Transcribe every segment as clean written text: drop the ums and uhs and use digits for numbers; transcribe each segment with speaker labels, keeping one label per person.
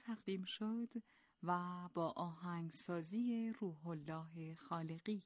Speaker 1: تقدیم شد و با آهنگسازی روح الله خالقی.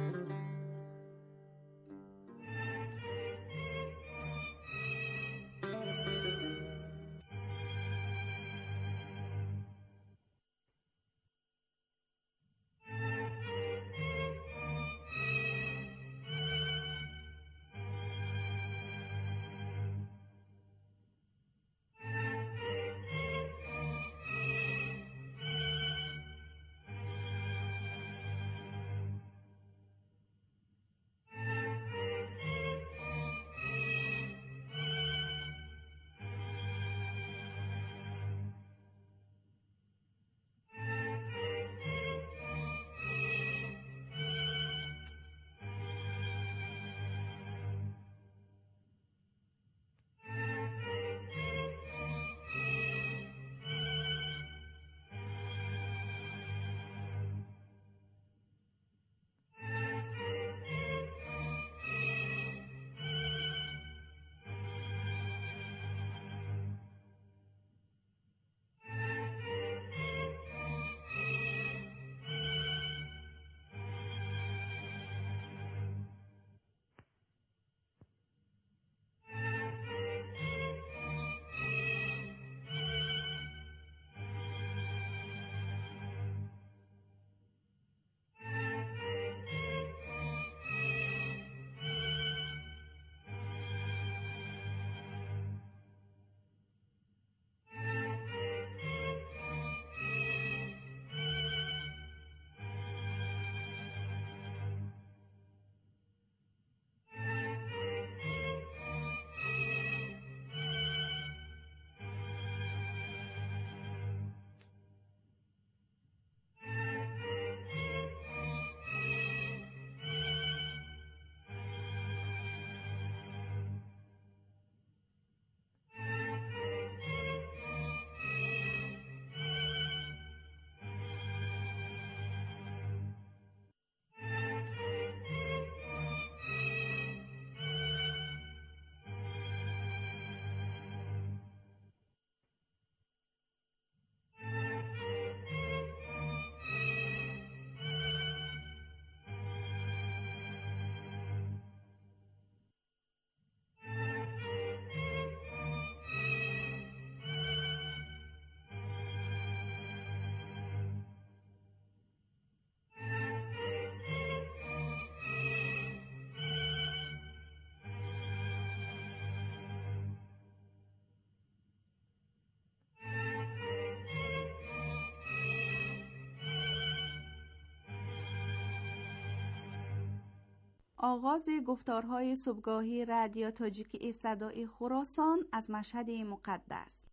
Speaker 2: آغاز گفتارهای صبحگاهی رادیو تاجیکی صدای خراسان از مشهد مقدس.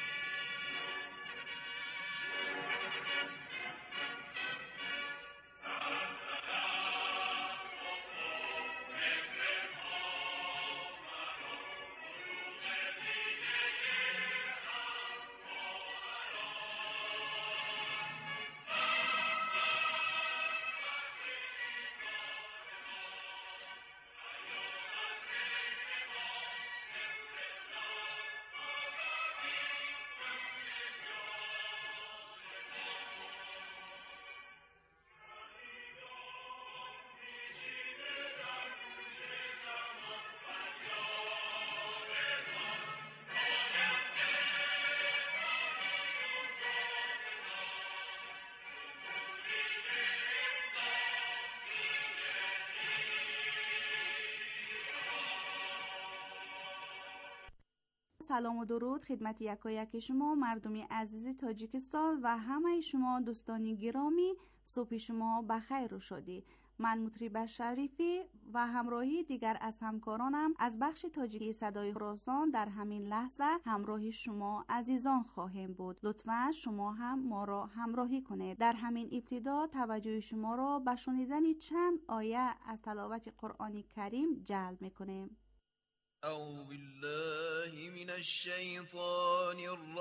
Speaker 2: سلام و درود خدمت یکایک شما مردم عزیز تاجیکستان و همه شما دوستان گرامی. صبح شما بخیر و شادی. من مطرب شریفی و همراهی دیگر از همکارانم از بخش تاجیکی صدای خراسان در همین لحظه همراه شما عزیزان خواهیم بود. لطفاً شما هم ما را همراهی کنید. در همین ابتدا توجه شما را به شنیدن چند آیه از تلاوت قرآن کریم جلب می‌کنیم.
Speaker 3: اعوذ بالله من الشیطان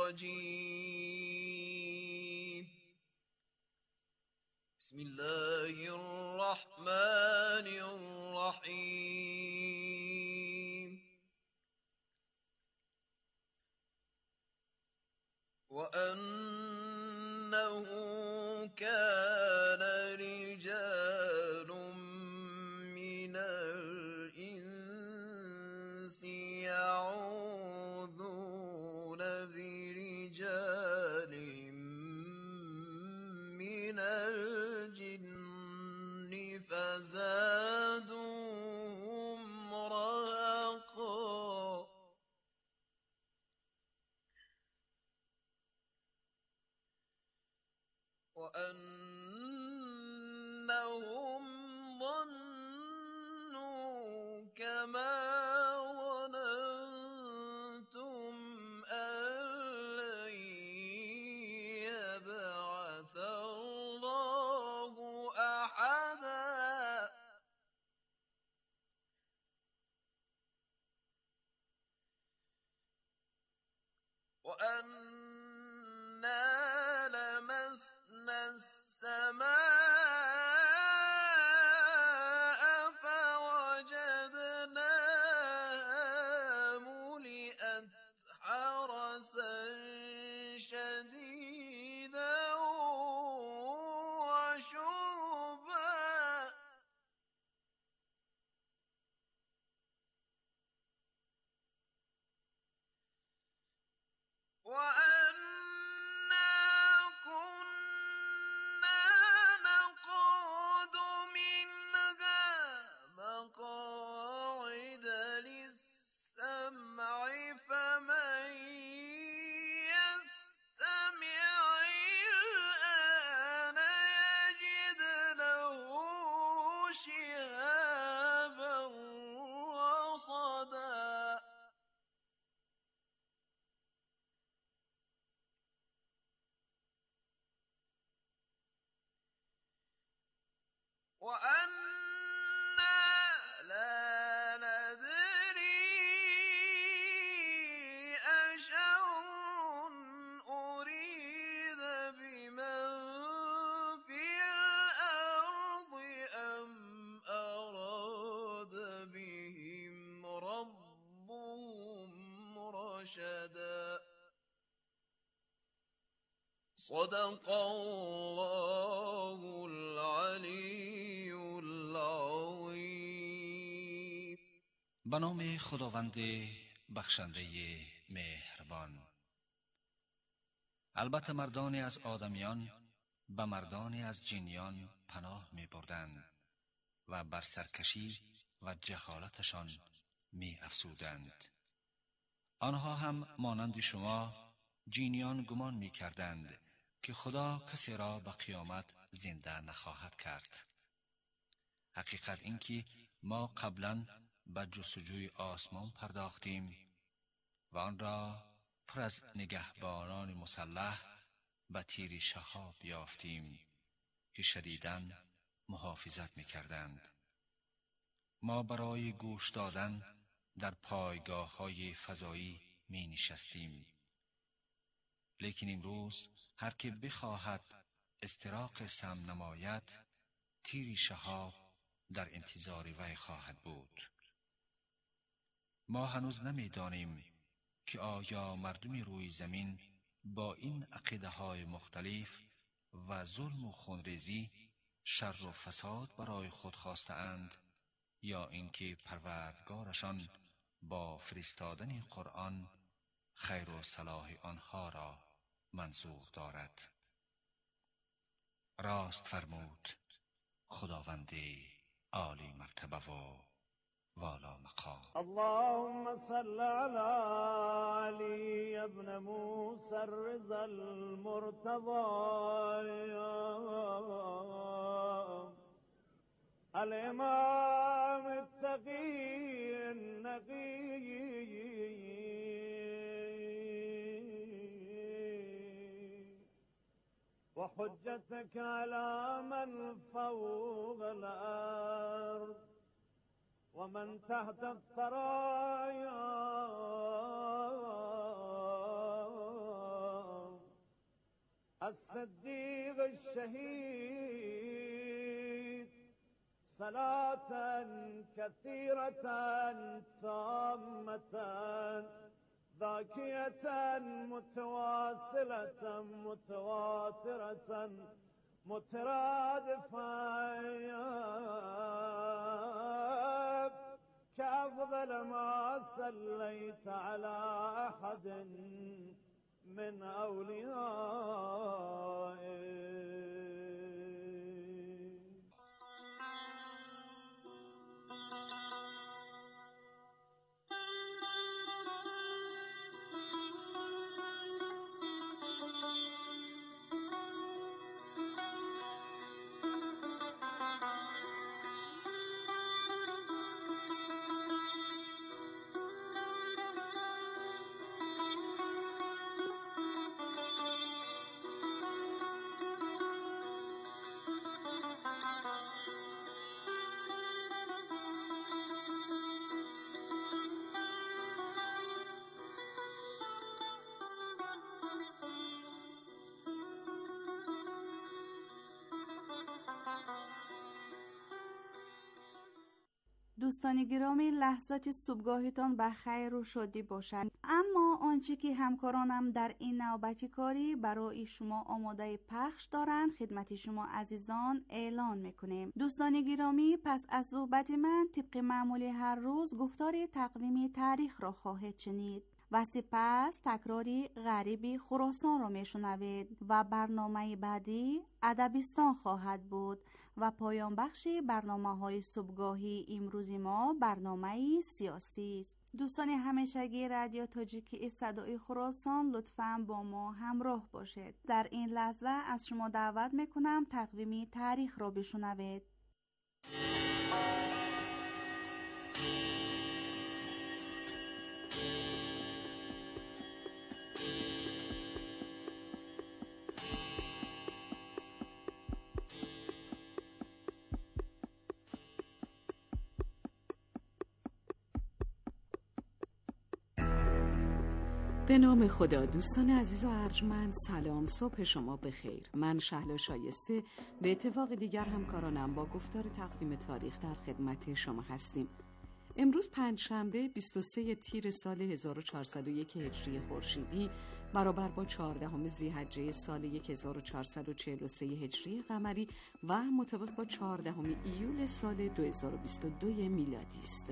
Speaker 3: الرجیم. بسم الله الرحمن الرحیم. وأن وأنهم ظنوا كما ظننتم أن لن يبعث الله أحدا وأنا لمسنا السماء فوجدناها ملئت حرسا شديدا وشربا وأنا كنا نقعد منها مقاعد للسمع فمن يستمع الآن يجد له شهابا رصدا وأنا لا ندري أشر أريد بمن في الأرض أم أراد بهم ربهم رشدا صدق الله العلی العظیم.
Speaker 4: به نام خداوند بخشنده مهربان. البته مردانی از آدمیان به مردانی از جنیان پناه می بردند و بر سرکشی و جهالتشان می افزودند. آنها هم مانند شما جنیان گمان می کردند که خدا کسی را به قیامت زنده نخواهد کرد. حقیقت این که ما قبلا به جستجوی آسمان پرداختیم و آن را پر از نگهبانان مسلح به تیر شهاب یافتیم که شدیداً محافظت می کردند. ما برای گوش دادن در پایگاه های فضایی می نشستیم. لیکن امروز هر که بخواهد استراق سم نماید تیر شهاب در انتظار وی خواهد بود. ما هنوز نمی دانیم که آیا مردم روی زمین با این عقیده های مختلف و ظلم و خونریزی شر و فساد برای خود خواسته اند یا اینکه پروردگارشان با فرستادن قرآن خیر و صلاح آنها را منظور دارد. راست فرمود خداوند عالی مرتبه و والا مقام.
Speaker 5: اللهم صل على علي ابن موسى الرضا المرتضى الإمام التقي النقي وحجتك على من فوق الأرض ومن تحت الثرايا الصديق الشهيد صلاة كثيرة تامة ذاكية متواصلة متواترة مترادفة كأفضل ما صليت على أحد من أوليائك.
Speaker 2: دوستان گرامی، لحظات صبحگاهتان به خیر و شادی باشد. اما آنچه که همکارانم در این نوبتی کاری برای شما آماده پخش دارند خدمت شما عزیزان اعلان میکنیم. دوستان گرامی، پس از صحبت من طبق معمول هر روز گفتار تقویم تاریخ را خواهید شنید و سپس تکراری غریبی خراسان را میشنوید و برنامه بعدی ادبستان خواهد بود و پایان بخش برنامه‌های صبحگاهی امروز ما برنامه سیاسی است. دوستان همیشگی رادیو تاجیکی صدای خراسان، لطفاً با ما همراه باشید. در این لحظه از شما دعوت میکنم تقویم تاریخ را بشنوید.
Speaker 6: به نام خدا. دوستان عزیز و ارجمند، سلام، صبح شما بخیر. من شهلا شایسته به اتفاق دیگر همکارانم با گفتار تقویم تاریخ در خدمت شما هستیم. امروز پنجشنبه 23 تیر سال 1401 هجری خورشیدی برابر با 14 ذی‌حجه سال 1443 هجری قمری و مطابق با 14 ایول سال 2022 میلادی است.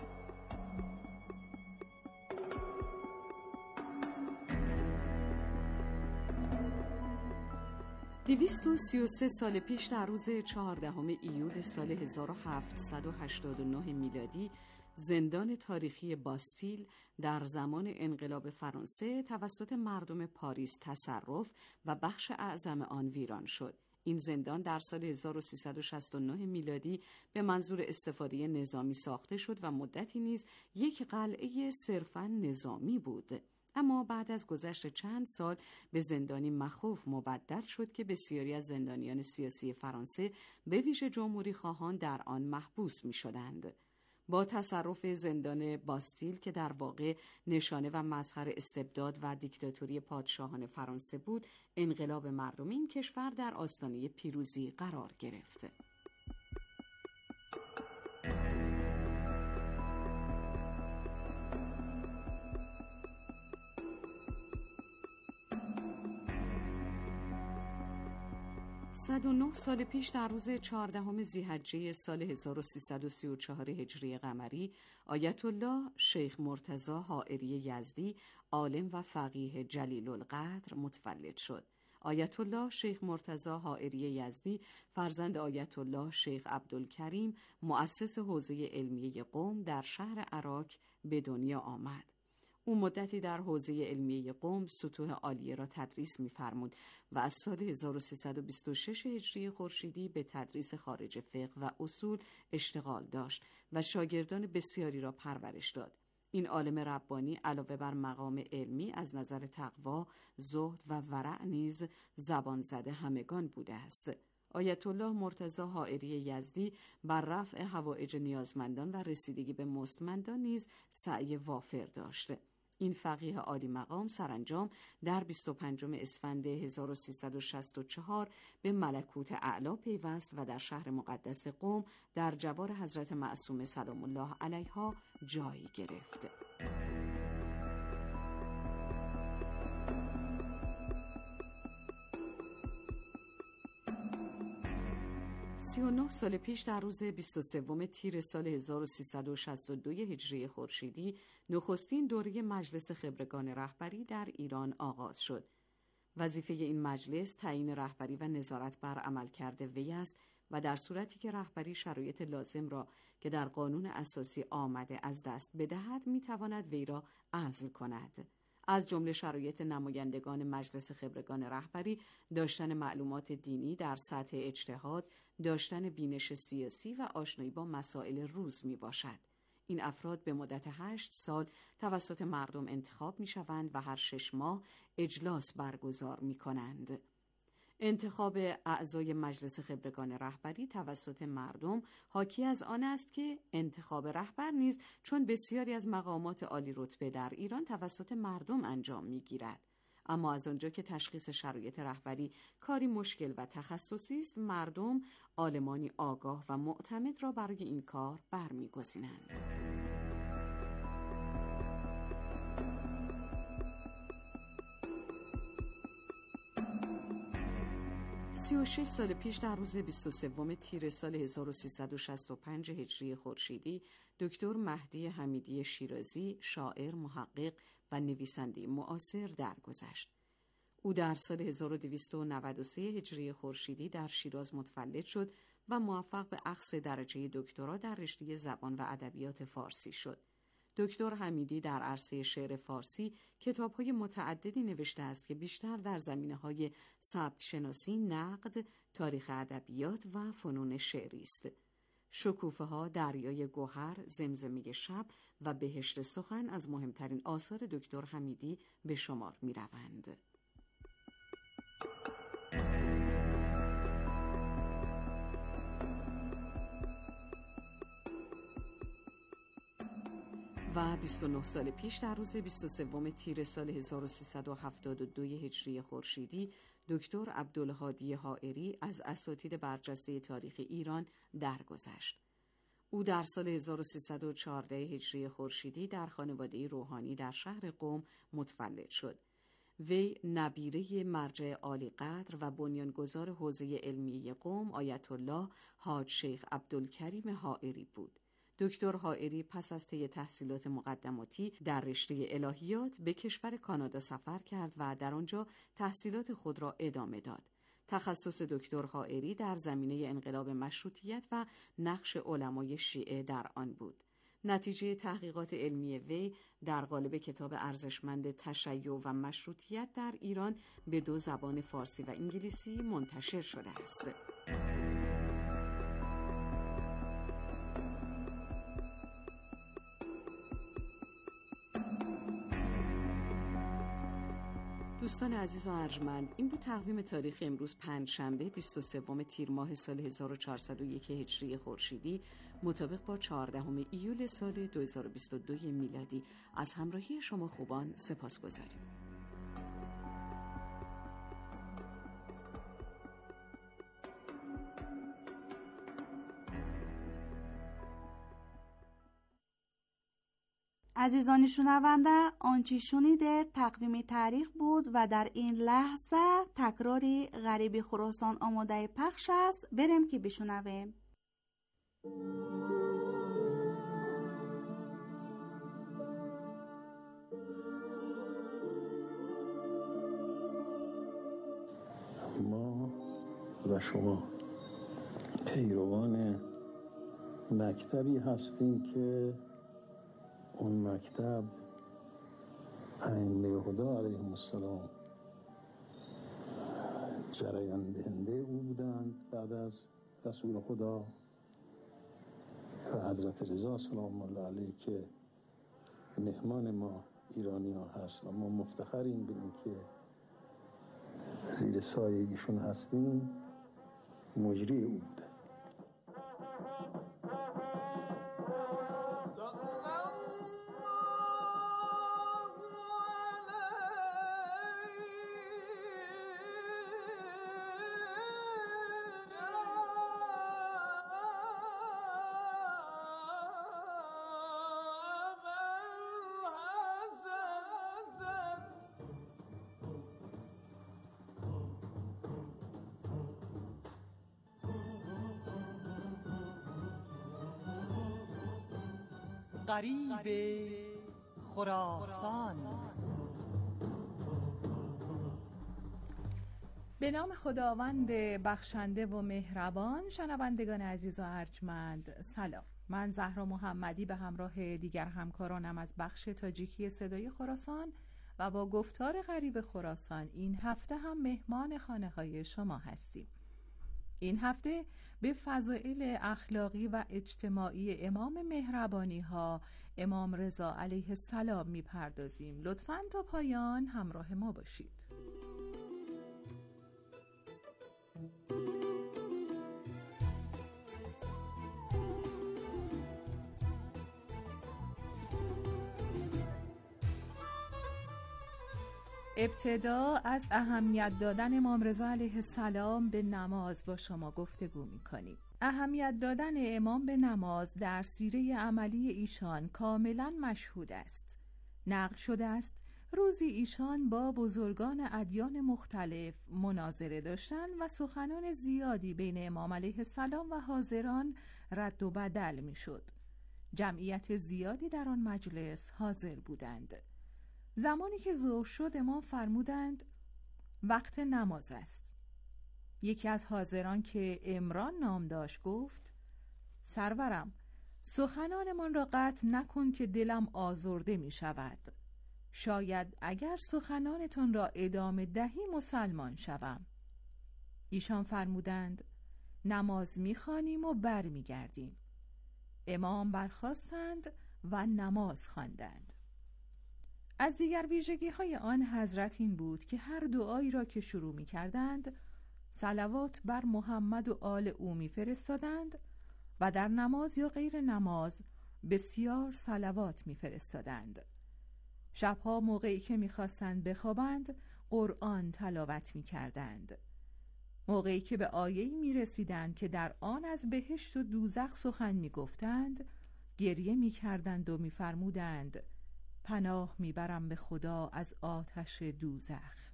Speaker 6: 233 سال پیش در روز 14 ایول سال 1789 میلادی زندان تاریخی باستیل در زمان انقلاب فرانسه توسط مردم پاریس تصرف و بخش اعظم آن ویران شد. این زندان در سال 1369 میلادی به منظور استفاده نظامی ساخته شد و مدتی نیز یک قلعه صرفاً نظامی بود. اما بعد از گذشت چند سال به زندانی مخوف مبدل شد که بسیاری از زندانیان سیاسی فرانسه به ویژه جمهوری خواهان در آن محبوس می شدند. با تصرف زندان باستیل که در واقع نشانه و مظهر استبداد و دیکتاتوری پادشاهان فرانسه بود، انقلاب مردمی این کشور در آستانه پیروزی قرار گرفت. صد و 9 سال پیش در روز 14 ذی‌حجه سال 1334 هجری قمری آیت الله شیخ مرتضی حائری یزدی عالم و فقیه جلیل القدر متولد شد. آیت الله شیخ مرتضی حائری یزدی فرزند آیت الله شیخ عبدالکریم مؤسس حوزه علمیه قم در شهر عراق به دنیا آمد. او مدتی در حوزه علمیه قم سطوح عالیه را تدریس می‌فرمود و از سال 1326 هجری خورشیدی به تدریس خارج فقه و اصول اشتغال داشت و شاگردان بسیاری را پرورش داد. این عالم ربانی علاوه بر مقام علمی از نظر تقوا، زهد و ورع نیز زبان زده همگان بوده است. آیت الله مرتضی حائری یزدی بر رفع حوائج نیازمندان و رسیدگی به مستمندان نیز سعی وافر داشت. این فقیه عالی مقام سرانجام در 25 اسفند 1364 به ملکوت اعلی پیوست و در شهر مقدس قم در جوار حضرت معصومه سلام الله علیها جای گرفت. 39 سال پیش در روز 23 تیر سال 1362 هجری خورشیدی نخستین دوره مجلس خبرگان رهبری در ایران آغاز شد. وظیفه این مجلس تعیین رهبری و نظارت بر عملکرد وی است و در صورتی که رهبری شرایط لازم را که در قانون اساسی آمده از دست بدهد میتواند وی را عزل کند. از جمله شرایط نمایندگان مجلس خبرگان رهبری داشتن معلومات دینی در سطح اجتهاد، داشتن بینش سیاسی و آشنایی با مسائل روز می باشد. این افراد به مدت 8 سال توسط مردم انتخاب می شوند و هر 6 ماه اجلاس برگزار می کنند. انتخاب اعضای مجلس خبرگان رهبری توسط مردم حاکی از آن است که انتخاب رهبر نیز چون بسیاری از مقامات عالی رتبه در ایران توسط مردم انجام می‌گیرد. اما از آنجا که تشخیص شرایط رهبری کاری مشکل و تخصصی است، مردم عالمانی آگاه و معتمد را برای این کار برمی‌گزینند. 36 سال پیش در روز 23 تیر سال 1365 هجری خورشیدی، دکتر مهدی حمیدی شیرازی، شاعر، محقق و نویسنده معاصر درگذشت. او در سال 1293 هجری خورشیدی در شیراز متولد شد و موفق به اخذ درجه دکترا در رشته زبان و ادبیات فارسی شد. دکتر حمیدی در عرصه شعر فارسی کتاب‌های متعددی نوشته است که بیشتر در زمینه‌های سبک شناسی، نقد، تاریخ ادبیات و فنون شعری است. شکوفه‌ها، دریای گوهر، زمزمه شب و بهشت سخن از مهمترین آثار دکتر حمیدی به شمار می‌روند. و 29 سال پیش در روز 23 تیر سال 1372 هجری خورشیدی، دکتر عبدالهادی حائری از اساتید برجسته تاریخ ایران درگذشت. او در سال 1314 هجری خورشیدی در خانواده روحانی در شهر قم متولد شد. وی نبیره مرجع عالی قدر و بنیانگذار حوزه علمیه قم آیت الله حاج شیخ عبدالکریم حائری بود. دکتر حائری پس از طی تحصیلات مقدماتی در رشته الهیات به کشور کانادا سفر کرد و در آنجا تحصیلات خود را ادامه داد. تخصص دکتر حائری در زمینه انقلاب مشروطیت و نقش علمای شیعه در آن بود. نتیجه تحقیقات علمی وی در قالب کتاب ارزشمند تشیع و مشروطیت در ایران به 2 زبان فارسی و انگلیسی منتشر شده است. دوستان عزیز و ارجمند، این بود تقویم تاریخ امروز پنجشنبه 23 تیر ماه سال 1401 هجری خورشیدی مطابق با 14 ایول سال 2022 میلادی. از همراهی شما خوبان سپاسگزاریم.
Speaker 2: عزیزان شنونده، آنچه شنیده تقویم تاریخ بود و در این لحظه تکراری غریب خراسان آماده پخش است. بریم که بشنویم.
Speaker 7: ما و شما پیروان مکتبی هستیم که اون مکتب ائمه خدا علیهم السلام جریان دهنده او بودند بعد از رسول خدا و حضرت رضا سلام الله علیه که مهمان ما ایرانی ها هست و ما مفتخریم به این که زیر سایه ایشون هستیم. مجری او بوده.
Speaker 8: غریب خراسان.
Speaker 1: به نام خداوند بخشنده و مهربان. شنوندگان عزیز و ارجمند، سلام. من زهرا محمدی به همراه دیگر همکارانم از بخش تاجیکی صدای خراسان و با گفتار غریب خراسان این هفته هم مهمان خانه‌های شما هستیم. این هفته به فضائل اخلاقی و اجتماعی امام مهربانی ها امام رضا علیه السلام میپردازیم. لطفاً تا پایان همراه ما باشید. ابتدا از اهمیت دادن امام رضا علیه السلام به نماز با شما گفتگو می‌کنیم. اهمیت دادن امام به نماز در سیره عملی ایشان کاملا مشهود است. نقل شده است روزی ایشان با بزرگان ادیان مختلف مناظره داشتند و سخنان زیادی بین امام علیه السلام و حاضران رد و بدل می‌شد. جمعیت زیادی در آن مجلس حاضر بودند. زمانی که ظهر شد امام فرمودند وقت نماز است. یکی از حاضران که عمران نام داشت گفت سرورم سخنانمان را قطع نکن که دلم آزرده می شود. شاید اگر سخنانتان را ادامه دهی مسلمان شوم. ایشان فرمودند نماز می خوانیم و بر می گردیم. امام برخاستند و نماز خواندند. از دیگر ویژگی‌های آن حضرت این بود که هر دعایی را که شروع می‌کردند صلوات بر محمد و آل او می‌فرستادند و در نماز یا غیر نماز بسیار صلوات می‌فرستادند. شبها موقعی که می‌خواستند بخوابند قرآن تلاوت می‌کردند. موقعی که به آیه‌ای می‌رسیدند که در آن از بهشت و دوزخ سخن می‌گفتند گریه می‌کردند و می‌فرمودند پناه میبرم به خدا از آتش دوزخ.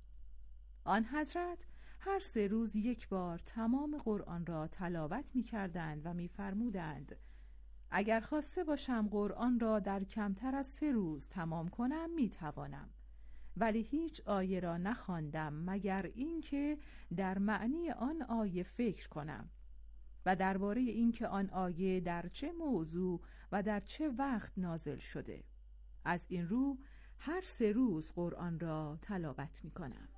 Speaker 1: آن حضرت هر 3 روز یک بار تمام قرآن را تلاوت میکردند و میفرمودند اگر خواسته باشم قرآن را در کمتر از 3 روز تمام کنم میتوانم، ولی هیچ آیه را نخواندم مگر اینکه در معنی آن آیه فکر کنم و درباره اینکه آن آیه در چه موضوع و در چه وقت نازل شده. از این رو هر 3 روز قرآن را تلاوت می کنم.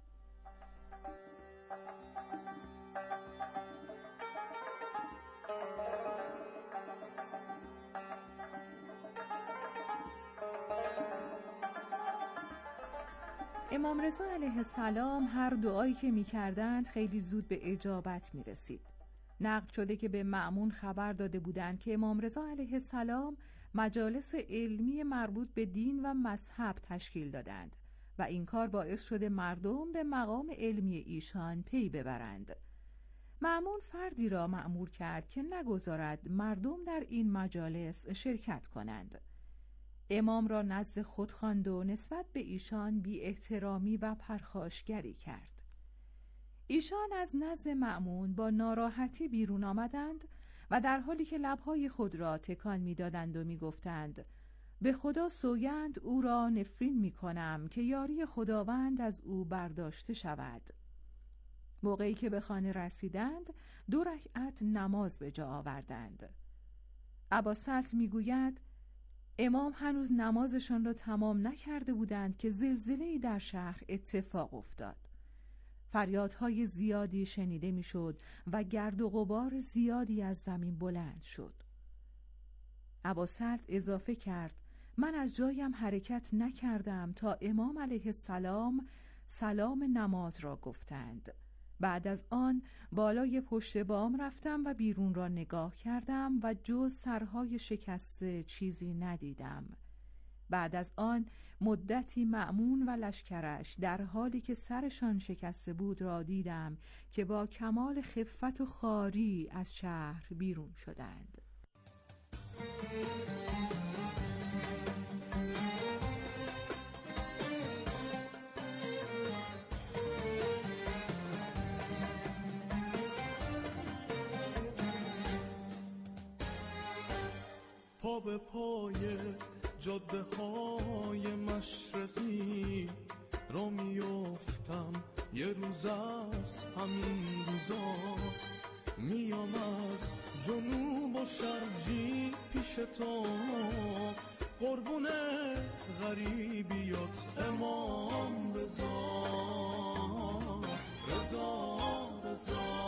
Speaker 1: امام رضا علیه السلام هر دعایی که می کردند خیلی زود به اجابت می رسید. نقل شده که به مأمون خبر داده بودند که امام رضا علیه السلام مجالس علمی مربوط به دین و مذهب تشکیل دادند و این کار باعث شده مردم به مقام علمی ایشان پی ببرند. مأمون فردی را مأمور کرد که نگذارد مردم در این مجالس شرکت کنند. امام را نزد خود خواند و نسبت به ایشان بی احترامی و پرخاشگری کرد. ایشان از نزد مأمون با ناراحتی بیرون آمدند و در حالی که لبهای خود را تکان می‌دادند و می‌گفتند به خدا سوگند او را نفرین می‌کنم که یاری خداوند از او برداشته شود. موقعی که به خانه رسیدند 2 رکعت نماز به جا آوردند. اباسلط می‌گوید امام هنوز نمازشان را تمام نکرده بودند که زلزله‌ای در شهر اتفاق افتاد. فریادهای زیادی شنیده میشد و گرد و غبار زیادی از زمین بلند شد. اباسلط اضافه کرد من از جایم حرکت نکردم تا امام علیه السلام سلام نماز را گفتند. بعد از آن بالای پشت بام رفتم و بیرون را نگاه کردم و جز سرهای شکسته چیزی ندیدم. بعد از آن مدتی مأمون و لشکرش در حالی که سرشان شکسته بود را دیدم که با کمال خفت و خواری از شهر بیرون شدند.
Speaker 9: پا به پای جاده های مشرقی را میافتم، یه روز از همین روزا میام از جنوب و شرقی پیش تو، قربون غریبیات امام رضا رضا رضا.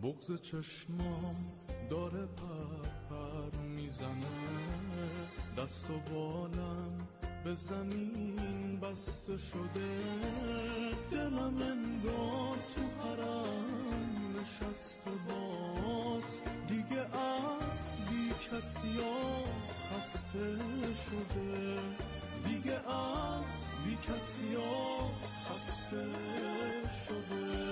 Speaker 9: بغض چشمام داره پر میزنه، دست و بالم به زمین بسته شده، دلم انگار تو حرم نشسته باز، دیگه از بی کسیا خسته شده، دیگه از بی کسیا خسته شده.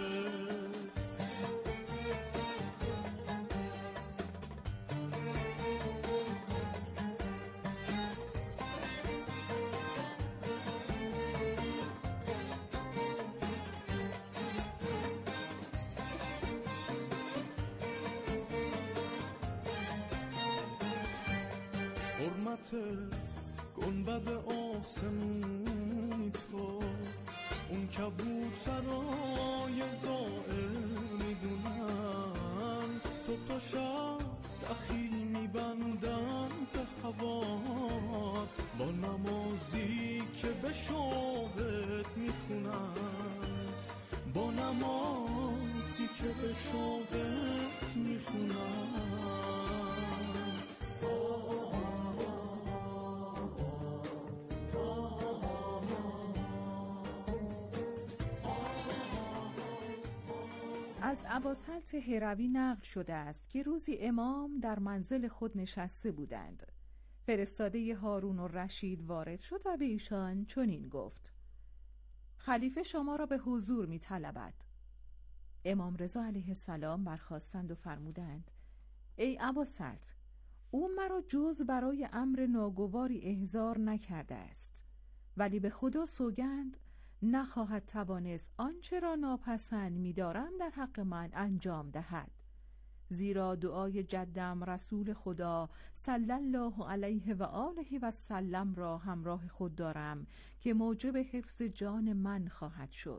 Speaker 9: حرمت گنبد آسمونی تو، اون کبوترای زائر میدونن، صبح و شب دخیل میبندن به هوا، با نمازی که به شوقت میخونن، با نمازی که به شوقت میخونن.
Speaker 1: از اباسلط هروی نقل شده است که روزی امام در منزل خود نشسته بودند. فرستاده هارون الرشید وارد شد و به ایشان چنین گفت: خلیفه شما را به حضور می طلبد. امام رضا علیه السلام برخاستند و فرمودند: ای اباسلط، او مرا جز برای امر ناگواری احضار نکرده است، ولی به خدا سوگند نخواهد توانست آنچه را ناپسند می‌دارم در حق من انجام دهد، زیرا دعای جدم رسول خدا صلی الله علیه و آله و سلم را همراه خود دارم که موجب حفظ جان من خواهد شد.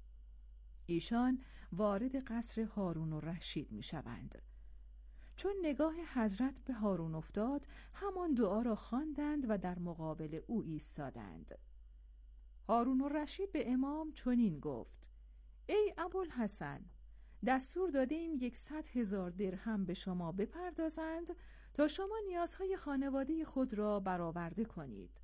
Speaker 1: ایشان وارد قصر هارون الرشید می‌شوند. چون نگاه حضرت به هارون افتاد، همان دعا را خواندند و در مقابل او ایستادند. هارون الرشید به امام چنین گفت: ای ابوالحسن، دستور داده ایم 100,000 درهم به شما بپردازند تا شما نیازهای خانواده خود را برآورده کنید.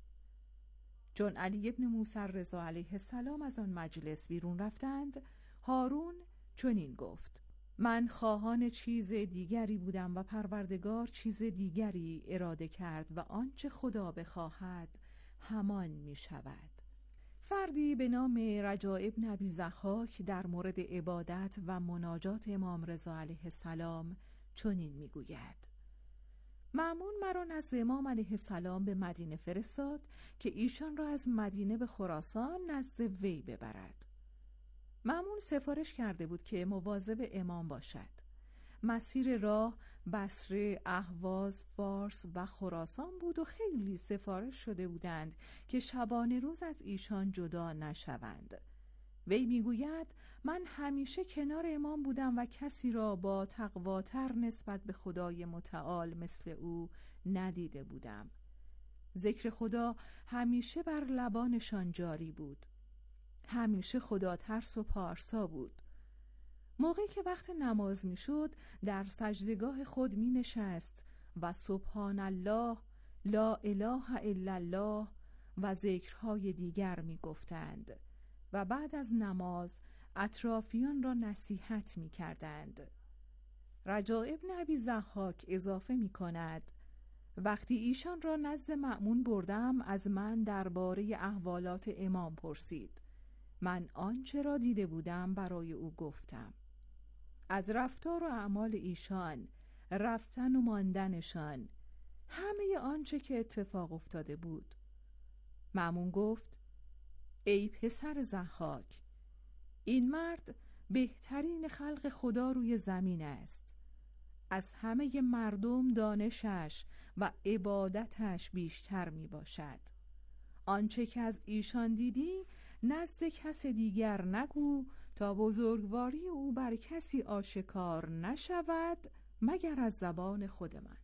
Speaker 1: چون علی ابن موسی رضا علیه السلام از آن مجلس بیرون رفتند، هارون چنین گفت: من خواهان چیز دیگری بودم و پروردگار چیز دیگری اراده کرد و آنچه خدا بخواهد همان می شود. فردی به نام رجاء ابن ابی ضحاک در مورد عبادت و مناجات امام رضا علیه السلام چنین میگوید: مأمون مرا نزد امام علیه السلام به مدینه فرستاد که ایشان را از مدینه به خراسان نزد وی ببرد. مأمون سفارش کرده بود که مواظب امام باشد. مسیر راه بصره، اهواز، فارس و خراسان بود و خیلی سفارش شده بودند که شبانه روز از ایشان جدا نشوند. وی میگوید: من همیشه کنار امام بودم و کسی را با تقواتر نسبت به خدای متعال مثل او ندیده بودم. ذکر خدا همیشه بر لبانشان جاری بود. همیشه خدا ترس و پارسا بود. موقعی که وقت نماز می شد در سجدگاه خود می نشست و سبحان الله، لا اله الا الله و ذکرهای دیگر می گفتند و بعد از نماز اطرافیان را نصیحت می کردند. رجاء ابن ابی ضحاک اضافه می کند: وقتی ایشان را نزد مأمون بردم از من درباره احوالات امام پرسید. من آنچه را دیده بودم برای او گفتم. از رفتار و اعمال ایشان، رفتن و ماندنشان، همه آنچه که اتفاق افتاده بود. مأمون گفت: ای پسر ضحاک، این مرد بهترین خلق خدا روی زمین است. از همه مردم دانشش و عبادتش بیشتر می باشد. آنچه که از ایشان دیدی نزد کس دیگر نگو تا بزرگواری او بر کسی آشکار نشود مگر از زبان خود من.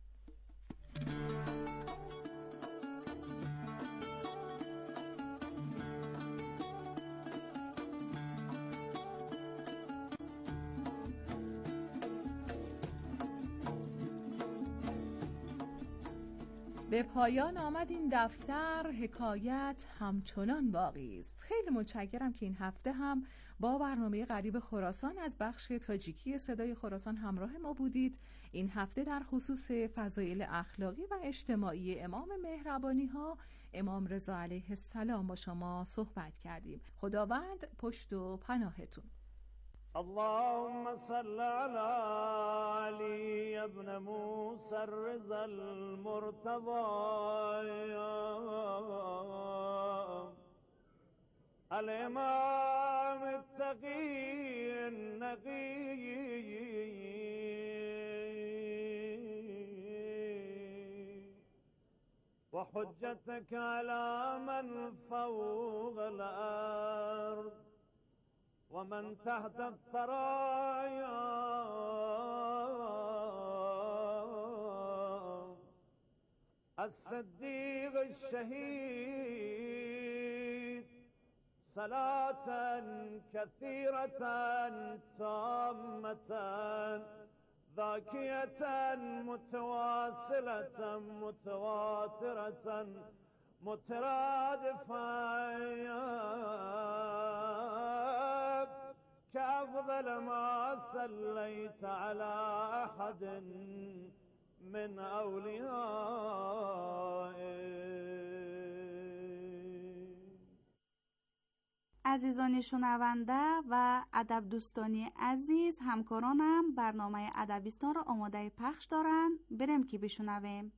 Speaker 1: به پایان آمد این دفتر، حکایت همچنان باقی است. خیلی متشکرم که این هفته هم با برنامه غریب خراسان از بخش تاجیکی صدای خراسان همراه ما بودید. این هفته در خصوص فضایل اخلاقی و اجتماعی امام مهربانی ها، امام رضا علیه السلام، با شما صحبت کردیم. خداوند پشت و پناهتون.
Speaker 5: اللهم صل على علي ابن موسى الرضا المرتضى الإمام التقي النقي وحجتك على من فوق الأرض ومن تحت الثرايا الصديق الشهيد صلاة كثيرة تامة ذاكية متواصلة متواترة مترادفة كأفضل ما صليت على أحد من أوليائك.
Speaker 2: عزیزان شنونده و ادب دوستانی عزیز، همکارانم برنامه ادبیستان را آماده پخش دارن. بریم که بشنویم.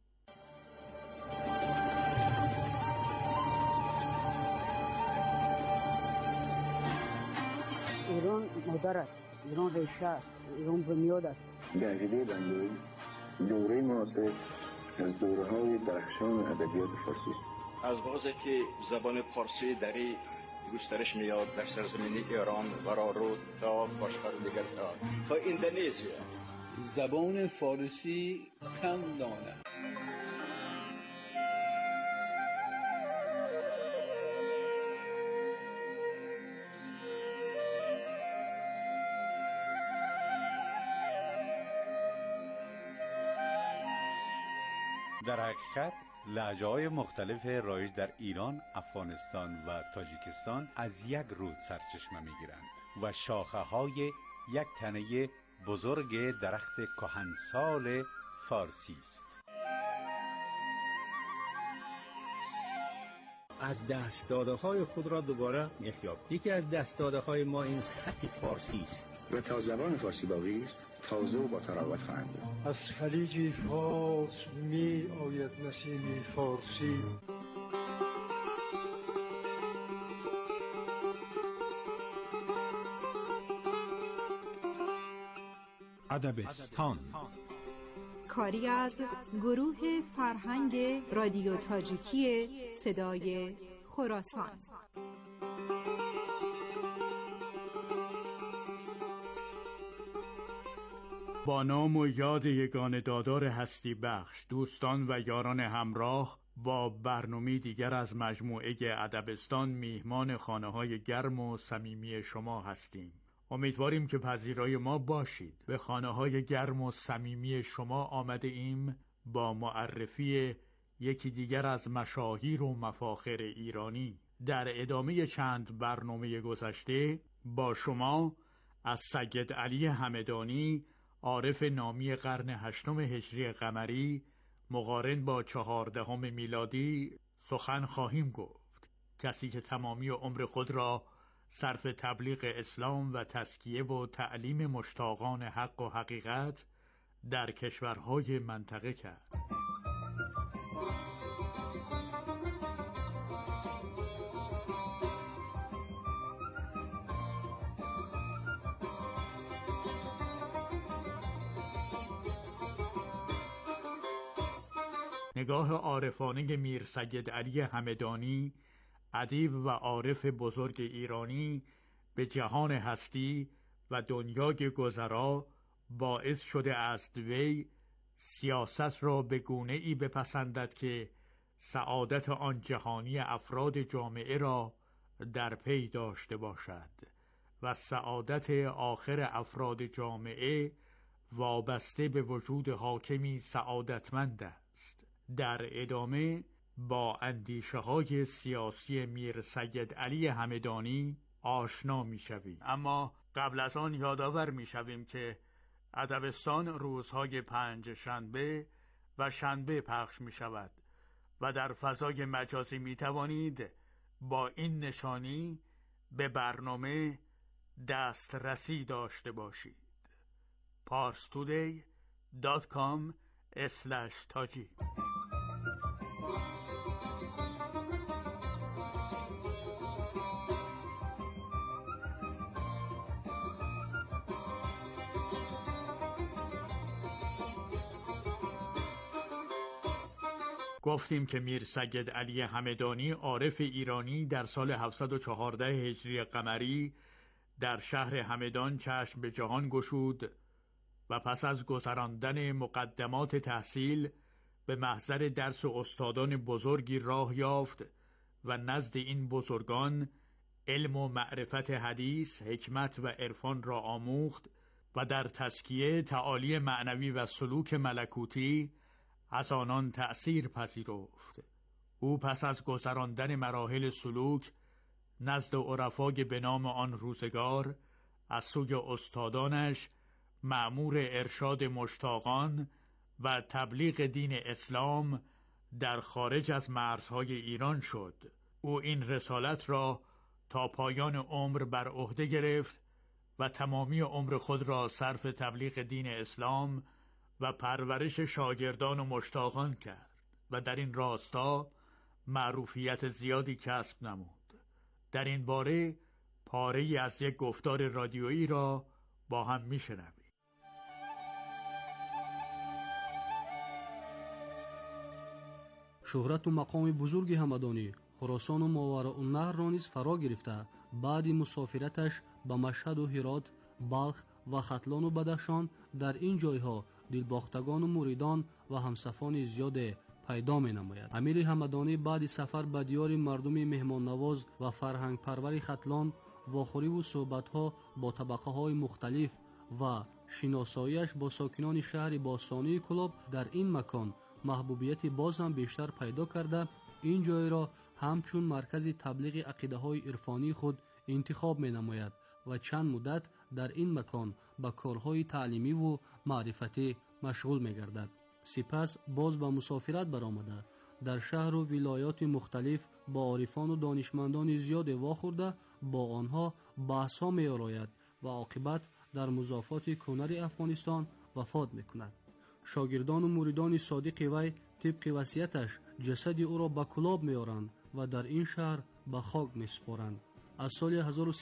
Speaker 10: ایران مادر است، ایران ریشه است، ایران بنیاد است.
Speaker 7: در عقیده بنده دوره معاصر از دوره‌های درخشان ادبیات فارسی است.
Speaker 11: از وقتی که زبان فارسی دری گسترش میاد در سرزمین ایران ورارو تا کشور دیگر تا اندونزیا،
Speaker 12: زبان فارسی کم دانه.
Speaker 13: در حقیقت لهجه‌های مختلف رایج در ایران، افغانستان و تاجیکستان از یک رود سرچشمه می‌گیرند و شاخه‌های یک تنه بزرگ درخت کهنسال فارسی است.
Speaker 14: از دست‌داده‌های خود را دوباره احیا. یکی از دست‌داده‌های ما این خط فارسی است
Speaker 7: و تا زبان فارسی باقی است، تازه و با تراوت خواهند بود.
Speaker 15: از خلیج فارس می آید نسیم فارسی.
Speaker 16: ادبستان،
Speaker 1: کاری از گروه فرهنگ رادیو تاجیکی صدای خراسان.
Speaker 16: با نام و یاد یگانه دادار هستی بخش، دوستان و یاران همراه، با برنامه دیگر از مجموعه ادبستان میهمان خانه‌های گرم و صمیمی شما هستیم. امیدواریم که پذیرای ما باشید. به خانه‌های گرم و صمیمی شما آمده ایم با معرفی یکی دیگر از مشاهیر و مفاخر ایرانی. در ادامه چند برنامه گذشته با شما از سید علی همدانی، عارف نامی قرن 8 هجری قمری مقارن با 14 میلادی سخن خواهیم گفت. کسی که تمامی عمر خود را صرف تبلیغ اسلام و تزکیه و تعلیم مشتاقان حق و حقیقت در کشورهای منطقه کرد. نگاه عارفانه میر سید علی همدانی، ادیب و عارف بزرگ ایرانی، به جهان هستی و دنیای گذرا باعث شده است وی سیاست را به گونه ای بپسندد که سعادت آن جهانی افراد جامعه را در پی داشته باشد و سعادت آخر افراد جامعه وابسته به وجود حاکمی سعادتمند است. در ادامه با اندیشه های سیاسی میر سید علی همدانی آشنا می شویم. اما قبل از آن یادآور می شویم که ادبستان روزهای پنج شنبه و شنبه پخش می شود و در فضای مجازی می توانید با این نشانی به برنامه دسترسی داشته باشید. parstoday.com/taji. گفتیم که میر سید علی همدانی عارف ایرانی در سال 714 هجری قمری در شهر همدان چشم به جهان گشود و پس از گذراندن مقدمات تحصیل به محضر درس استادان بزرگی راه یافت و نزد این بزرگان علم و معرفت حدیث، حکمت و عرفان را آموخت و در تزکیه تعالی معنوی و سلوک ملکوتی از آنان تأثیر پذیرفت. او پس از گذراندن مراحل سلوک نزد عرفای به نام آن روزگار از سوی استادانش مأمور ارشاد مشتاقان و تبلیغ دین اسلام در خارج از مرزهای ایران شد. او این رسالت را تا پایان عمر بر عهده گرفت و تمامی عمر خود را صرف تبلیغ دین اسلام و پرورش شاگردان و مشتاقان کرد و در این راستا معروفیت زیادی کسب نمود. در این باره پاره‌ای از یک گفتار رادیویی را با هم میشنویم.
Speaker 17: شهرت و مقام بزرگ همدانی خراسان و ماوراءالنهر را نیز فرا گرفته بعد مسافرتش به مشهد و هرات، بلخ و ختلان و بدخشان در این جایها دلباختگان و مریدان و همصفان زیاد پیدا می نماید. امیر همدانی بعد سفر به دیار مردم مهمان نواز و فرهنگ پرور ختلان واخوری و صحبت‌ها با طبقه های مختلف و شناساییش با ساکنان شهر باستانی کلاب در این مکان محبوبیت باز هم بیشتر پیدا کرده این جای را همچون مرکز تبلیغ عقیده های عرفانی خود انتخاب می نماید و چند مدت در این مکان به کارهای تعلیمی و معرفتی مشغول می گردد. سپس باز به مسافرت برآمده در شهر و ولایات مختلف با عارفان و دانشمندان زیاد واخورده با آنها بحث ها می آراید و عاقبت در مضافات کنر افغانستان وفات می کند. شاگردان و مریدان صادق وی طبق وصیتش جسد او را به کلاب می آرند و در این شهر به خاک می سپارند. از سال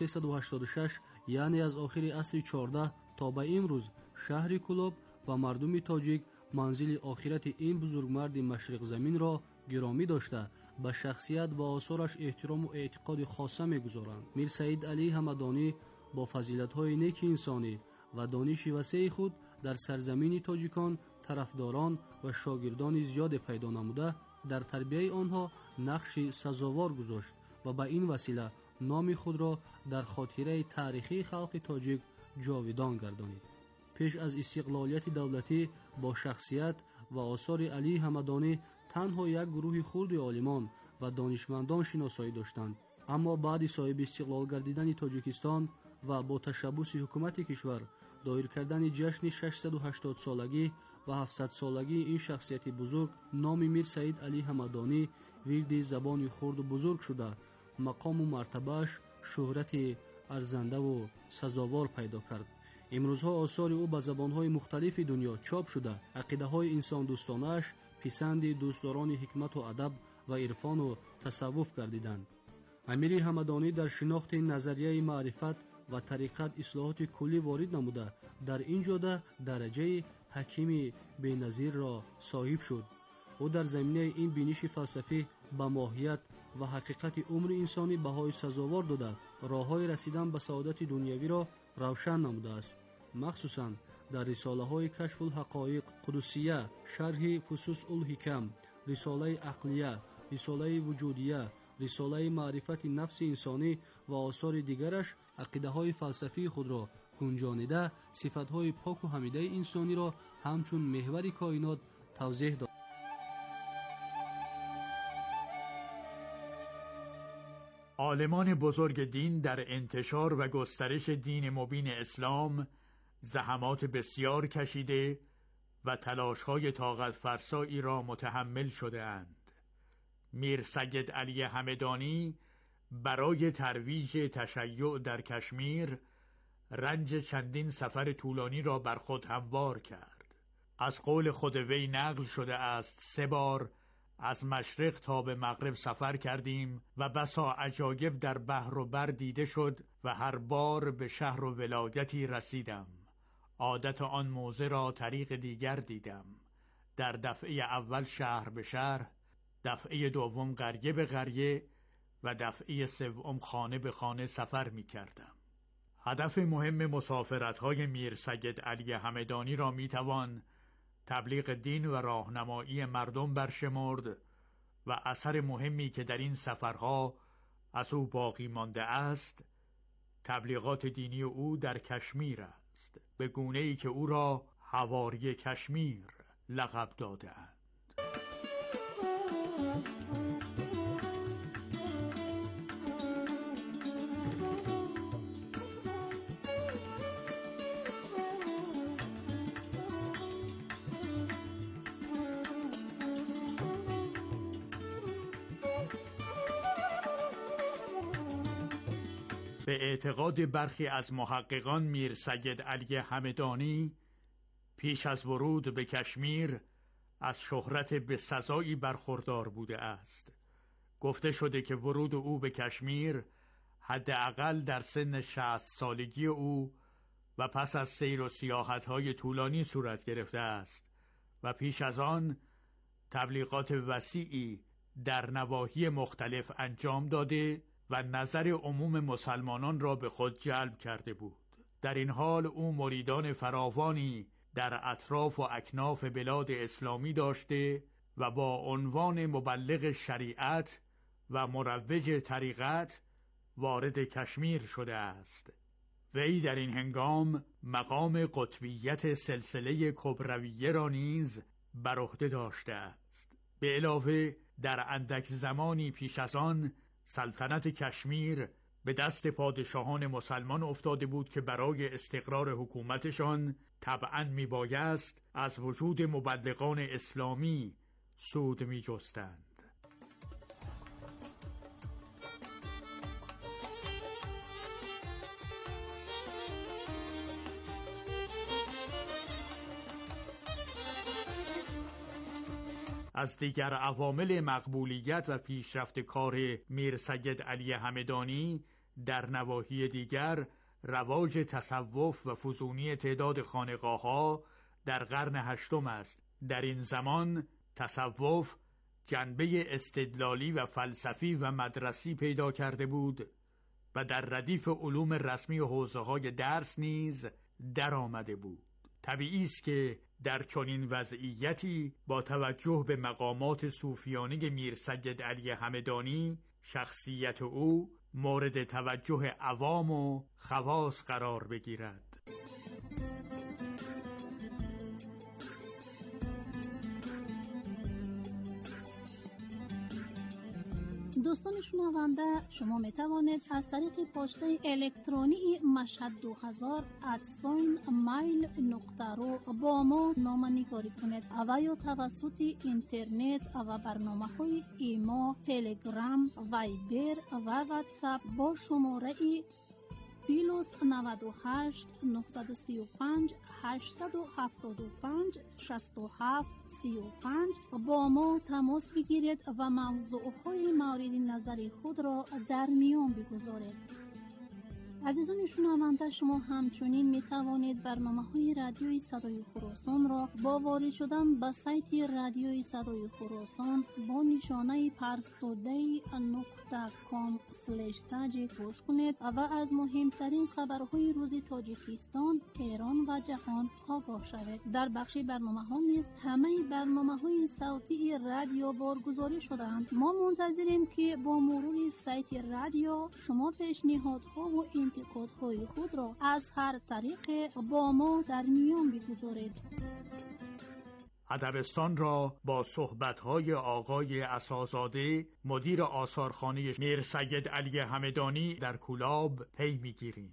Speaker 17: 1386 یعنی از آخر عصر 14 تا به امروز شهر کلاب و مردم تاجیک منزل آخرت این بزرگمرد مشرق زمین را گرامی داشته به شخصیت و آثارش احترام و اعتقاد خاصه می‌گذارند. میر سید علی همدانی با فضیلت‌های نیک انسانی و دانش وسیع خود در سرزمین تاجیکان طرفداران و شاگردان زیاد پیدا نموده در تربیت آنها نقشی سزاوار گذاشت و به این وسیله نام خود را در خاطره تاریخی خلق تاجیک جاویدان گردانید. پیش از استقلالیت دولتی با شخصیت و آثار علی همدانی تنها یک گروه خرد عالمان و دانشمندان شناسایی داشتند، اما بعد صاحب استقلال گردیدن تاجیکستان و با تشبث حکومت کشور دایر کردن جشن 680 سالگی و 700 سالگی این شخصیت بزرگ نام میر سید علی همدانی ورد زبان خرد و بزرگ شده مقام و مرتبهش شهرت ارزنده و سزاوار پیدا کرد. امروزها آثار او به زبانهای مختلف دنیا چاپ شده عقیده های انسان دوستانش پسند دوستداران حکمت و ادب و عرفان و تصوف گردیدند. امیر همدانی در شناخت نظریه معرفت و طریقت اصلاحات کلی وارد نموده در این جاده درجه حکیم بی‌نظیر را صاحب شد. او در زمینه این بینش فلسفی به ماهیت و حقیقت عمر انسانی بهای سزاوار داده راههای رسیدن به سعادت دنیوی را روشن نموده است. مخصوصاً در رساله های کشف الحقایق قدسیه، شرح فصوص الحکم، رساله عقلیه، رساله وجودیه، رساله معرفت نفس انسانی و آثار دیگرش عقیده های فلسفی خود را گنجانیده صفت های پاک و حمیده انسانی را همچون محور کائنات توضیح داد.
Speaker 16: عالمان بزرگ دین در انتشار و گسترش دین مبین اسلام زحمات بسیار کشیده و تلاش‌های طاقت فرسایی را متحمل شده اند. میر سید علی همدانی برای ترویج تشیع در کشمیر رنج چندین سفر طولانی را بر خود هموار کرد. از قول خود وی نقل شده است 3 بار از مشرق تا به مغرب سفر کردیم و بسا عجایب در بحر و بر دیده شد و هر بار به شهر و ولایتی رسیدم. عادت آن موضع را طریق دیگر دیدم. در دفعه اول شهر به شهر، دفعه دوم قریه به قریه و دفعه سوم خانه به خانه سفر می کردم. هدف مهم مسافرت‌های میر سید علی همدانی را می توان تبلیغ دین و راهنمایی مردم برشمرد و اثر مهمی که در این سفرها از او باقی مانده است تبلیغات دینی او در کشمیر است، به گونه‌ای که او را حواری کشمیر لقب داده‌اند. به اعتقاد برخی از محققان میر سید علی همدانی پیش از ورود به کشمیر از شهرت به سزایی برخوردار بوده است. گفته شده که ورود او به کشمیر حداقل در سن 60 سالگی او و پس از سیر و سیاحت‌های طولانی صورت گرفته است و پیش از آن تبلیغات وسیعی در نواحی مختلف انجام داده و نظر عموم مسلمانان را به خود جلب کرده بود. در این حال او مریدان فراوانی در اطراف و اکناف بلاد اسلامی داشته و با عنوان مبلغ شریعت و مروج طریقت وارد کشمیر شده است. وی در این هنگام مقام قطبیت سلسله کبرویه را نیز بر عهده داشته است. به علاوه در اندک زمانی پیش از آن سلطنت کشمیر به دست پادشاهان مسلمان افتاده بود که برای استقرار حکومتشان طبعاً میبایست از وجود مبلغان اسلامی سود میجستند. از دیگر عوامل مقبولیت و پیشرفت کار میر سید علی همدانی در نواحی دیگر رواج تصوف و فزونی تعداد خانقاه‌ها در قرن 8 است. در این زمان تصوف جنبه استدلالی و فلسفی و مدرسی پیدا کرده بود و در ردیف علوم رسمی و حوزه‌های درس نیز در آمده بود. طبیعی است که در چنین وضعیتی با توجه به مقامات صوفیانه میر سید علی همدانی شخصیت او مورد توجه عوام و خواص قرار بگیرد.
Speaker 18: دوستان شنونده، شما می توانید از طریق پسته الکترونی مشهد 2000@mail.ru با ما نامه‌نگاری کنید و یا توسط اینترنت و برنامه‌های ایما، تلگرام، وایبر و واتساپ با شماره +98 935 875 67 35 با ما تماس بگیرید و موضوعهای مورد نظر خود را در میان بگذارید. عزیزان شنونده، شما همچنین می توانید برنامه‌های رادیوی صدای خراسان را با وارد شدن به سایت رادیوی صدای خراسان با نشانه parstoday.com/tag گوش کنید و از مهمترین خبرهای روز تاجیکستان، ایران و جهان آگاه شوید. در بخش برنامه‌ها نیز همه برنامه‌های صوتی رادیو بارگذاری شده‌اند. ما منتظریم که با مرور سایت رادیو شما پیشنهادها و انتقادهای خود را از هر طریق با ما در میان بگذارید.
Speaker 16: ادبستان را با صحبت‌های آقای عصازاده مدیر آثارخانه میر سید علی همدانی در کولاب پی می‌گیریم.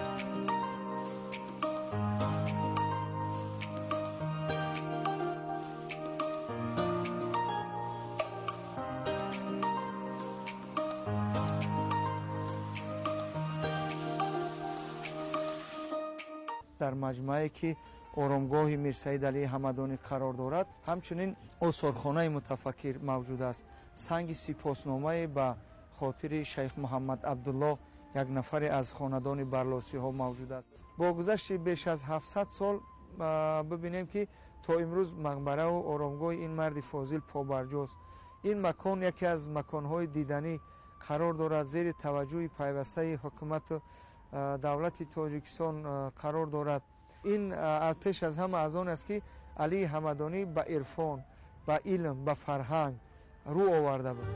Speaker 19: در مجمعی که آرامگاه میر سید علی همدانی قرار دارد همچنین آثارخانه متفکر موجود است. سنگ سپاسنامه به خاطر شیخ محمد عبدالله یک نفر از خاندان برلاسی ها موجود است. با گذشت بیش از 700 سال ببینیم که تا امروز مقبره و آرامگاه این مرد فاضل پابرجاست. این مکان یکی از مکانهای دیدنی قرار دارد، زیر توجه پیوسته حکومت دولت تاجیکستان قرار دارد. این پیش از همه از آن است که علی همدانی به عرفان، به علم، به فرهنگ رو آورده بود.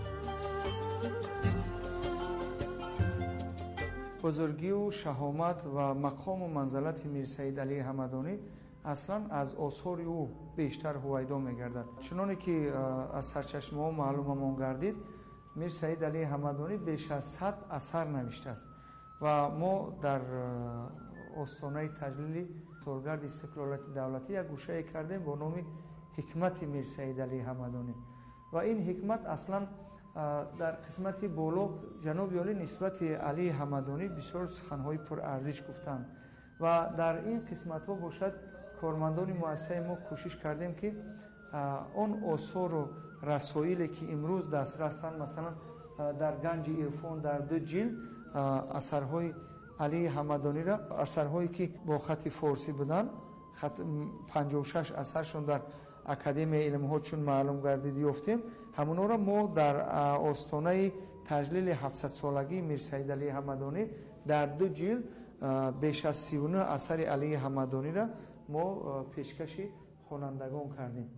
Speaker 19: بزرگی و شهامت و مقام و منزلت میر سید علی همدانی اصلا از آثار او بیشتر هویدا می‌گردد. چنانه که از سرچشمه ها معلوم گردید میر سید علی همدانی بیش از 100 اثر نوشته است و ما در آستانه تجلیل سالگرد استقلالیت دولتی یک گوشه کردیم با نام حکمت میر سید علی همدانی و این حکمت اصلا در قسمت بالا جناب عالی نسبت علی همدانی بسیار سخنهای پر ارزش گفتند و در این قسمت ها باشد کارمندان مؤسسه ما کوشش کردیم که اون آثار و رسایلی که امروز دسترس هستند، مثلا در گنج عرفان در 2 جلد اثرهای علی همدانی را، اثرهایی که با خط فارسی بودن، خط 56 اثرشون در اکادمی علم ها چون معلوم گردید یافتیم، همونا را ما در آستانه تجلیل 700 سالگی میر سید علی همدانی در 2 جلد بیش از 39 اثر علی همدانی را ما پیشکش خوانندگان کردیم.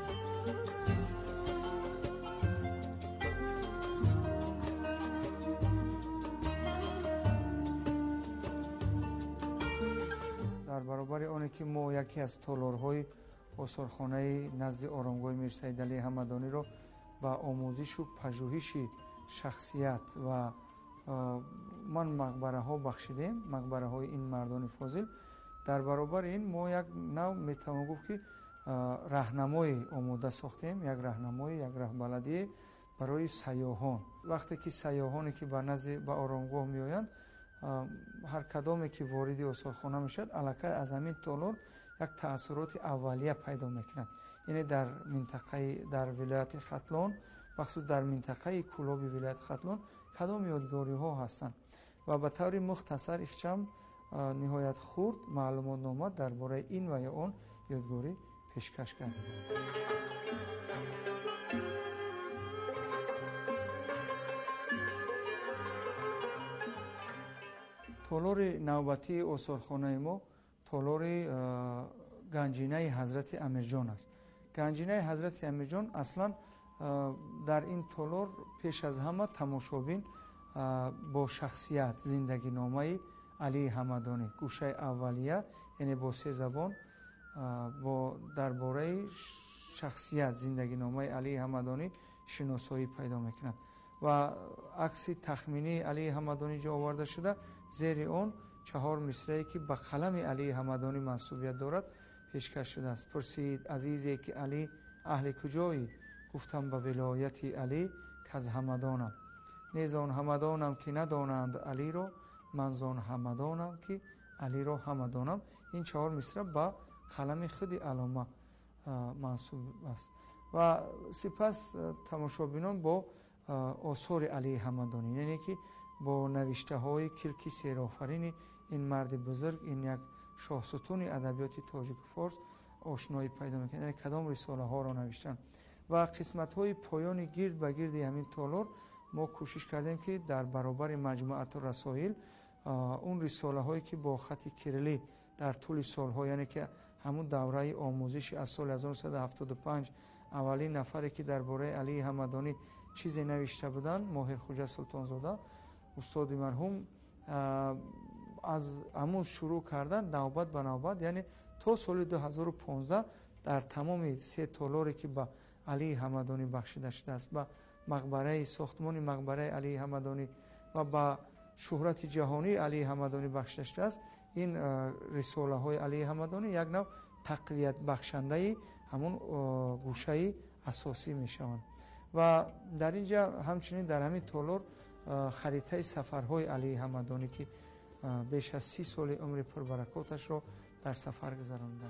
Speaker 19: در برابر آنه که ما یکی از تالارهای آثارخانه نزد آرامگاه میر سید علی همدانی را با آموزش و پژوهش شخصیت و من مقبره ها بخشیدیم، مقبره های این مردان فاضل. در برابر این ما یک نوع میتوان گفت که راهنمای آماده ساختیم، یک راهنمای، یک رهبردی برای سیاحان. وقتی که سیاحانی که به آرامگاه میآیند، هر کدامی که وارد آثارخانه میشد الکی از همین تالار یک تأثیرات اولیه پیدا میکنند. یعنی در منطقه در ولایت ختلان، بخصوص در منطقه کولاب ولایت ختلان کدام یادگاری ها هستند و به طور مختصر اخچم نهایت خرد معلومات نامه درباره این و یا آن یادگاری پیشکش کرده است. تالار نوبتی آثارخانه ما تالار گنجینه حضرت امیرجان است. گنجینه حضرت امیرجان اصلا در این تالار پیش از همه تماشابین با شخصیت زندگی نامه علی همدانی گوشه اولیه، یعنی با 3 زبان با درباره شخصیت زندگی نامه علی همدانی شناسایی پیدا میکنند و عکس تخمینی علی همدانی جا آورده شده. زیر آن 4 مصرعی که به قلم علی همدانی منسوبیت دارد پیشکش شده است. پرسید عزیزی که علی اهل کجایی؟ گفتم به ولایت علی که از همدانم. نیزان همدانم که ندانند علی را، من زان همدانم که علی را همدانم. این 4 مصرع به قلم خود علامه منسوب است و سپس تماشابینان با آثار علی همدانی، یعنی که با نوشته های کلکی سیرآفرین این مرد بزرگ، این یک شاهستون ادبیات تاجیک و فارس آشنایی پیدا میکنه، یعنی کدام رساله ها را نوشتن. و قسمت های پایان گرد به گرد همین تالار ما کوشش کردیم که در برابر مجموعه رسائل اون رساله هایی که با خط کریلی در طول سالها، یعنی که همون دوره آموزش از سال 1975 اولین نفری که درباره علی همدانی چیزی نوشته بودن ماهر خوجا سلطانزاده استاد مرحوم، از همون شروع کردن نوبت به نوبت، یعنی تا سال 2015 در تمام 3 تالاری که به علی همدانی بخشیده شده است، به مقبره ساختمان مقبره علی همدانی و به شهرت جهانی علی همدانی بخشیده شده است، این رساله های علی همدانی یک نوع تقویت بخشنده همون گوشه اساسی می شوند. و در اینجا همچنین در همین تالار خریطه سفرهای علی همدانی که بیش از 30 سال عمر پربرکاتش رو در سفر گذرانده.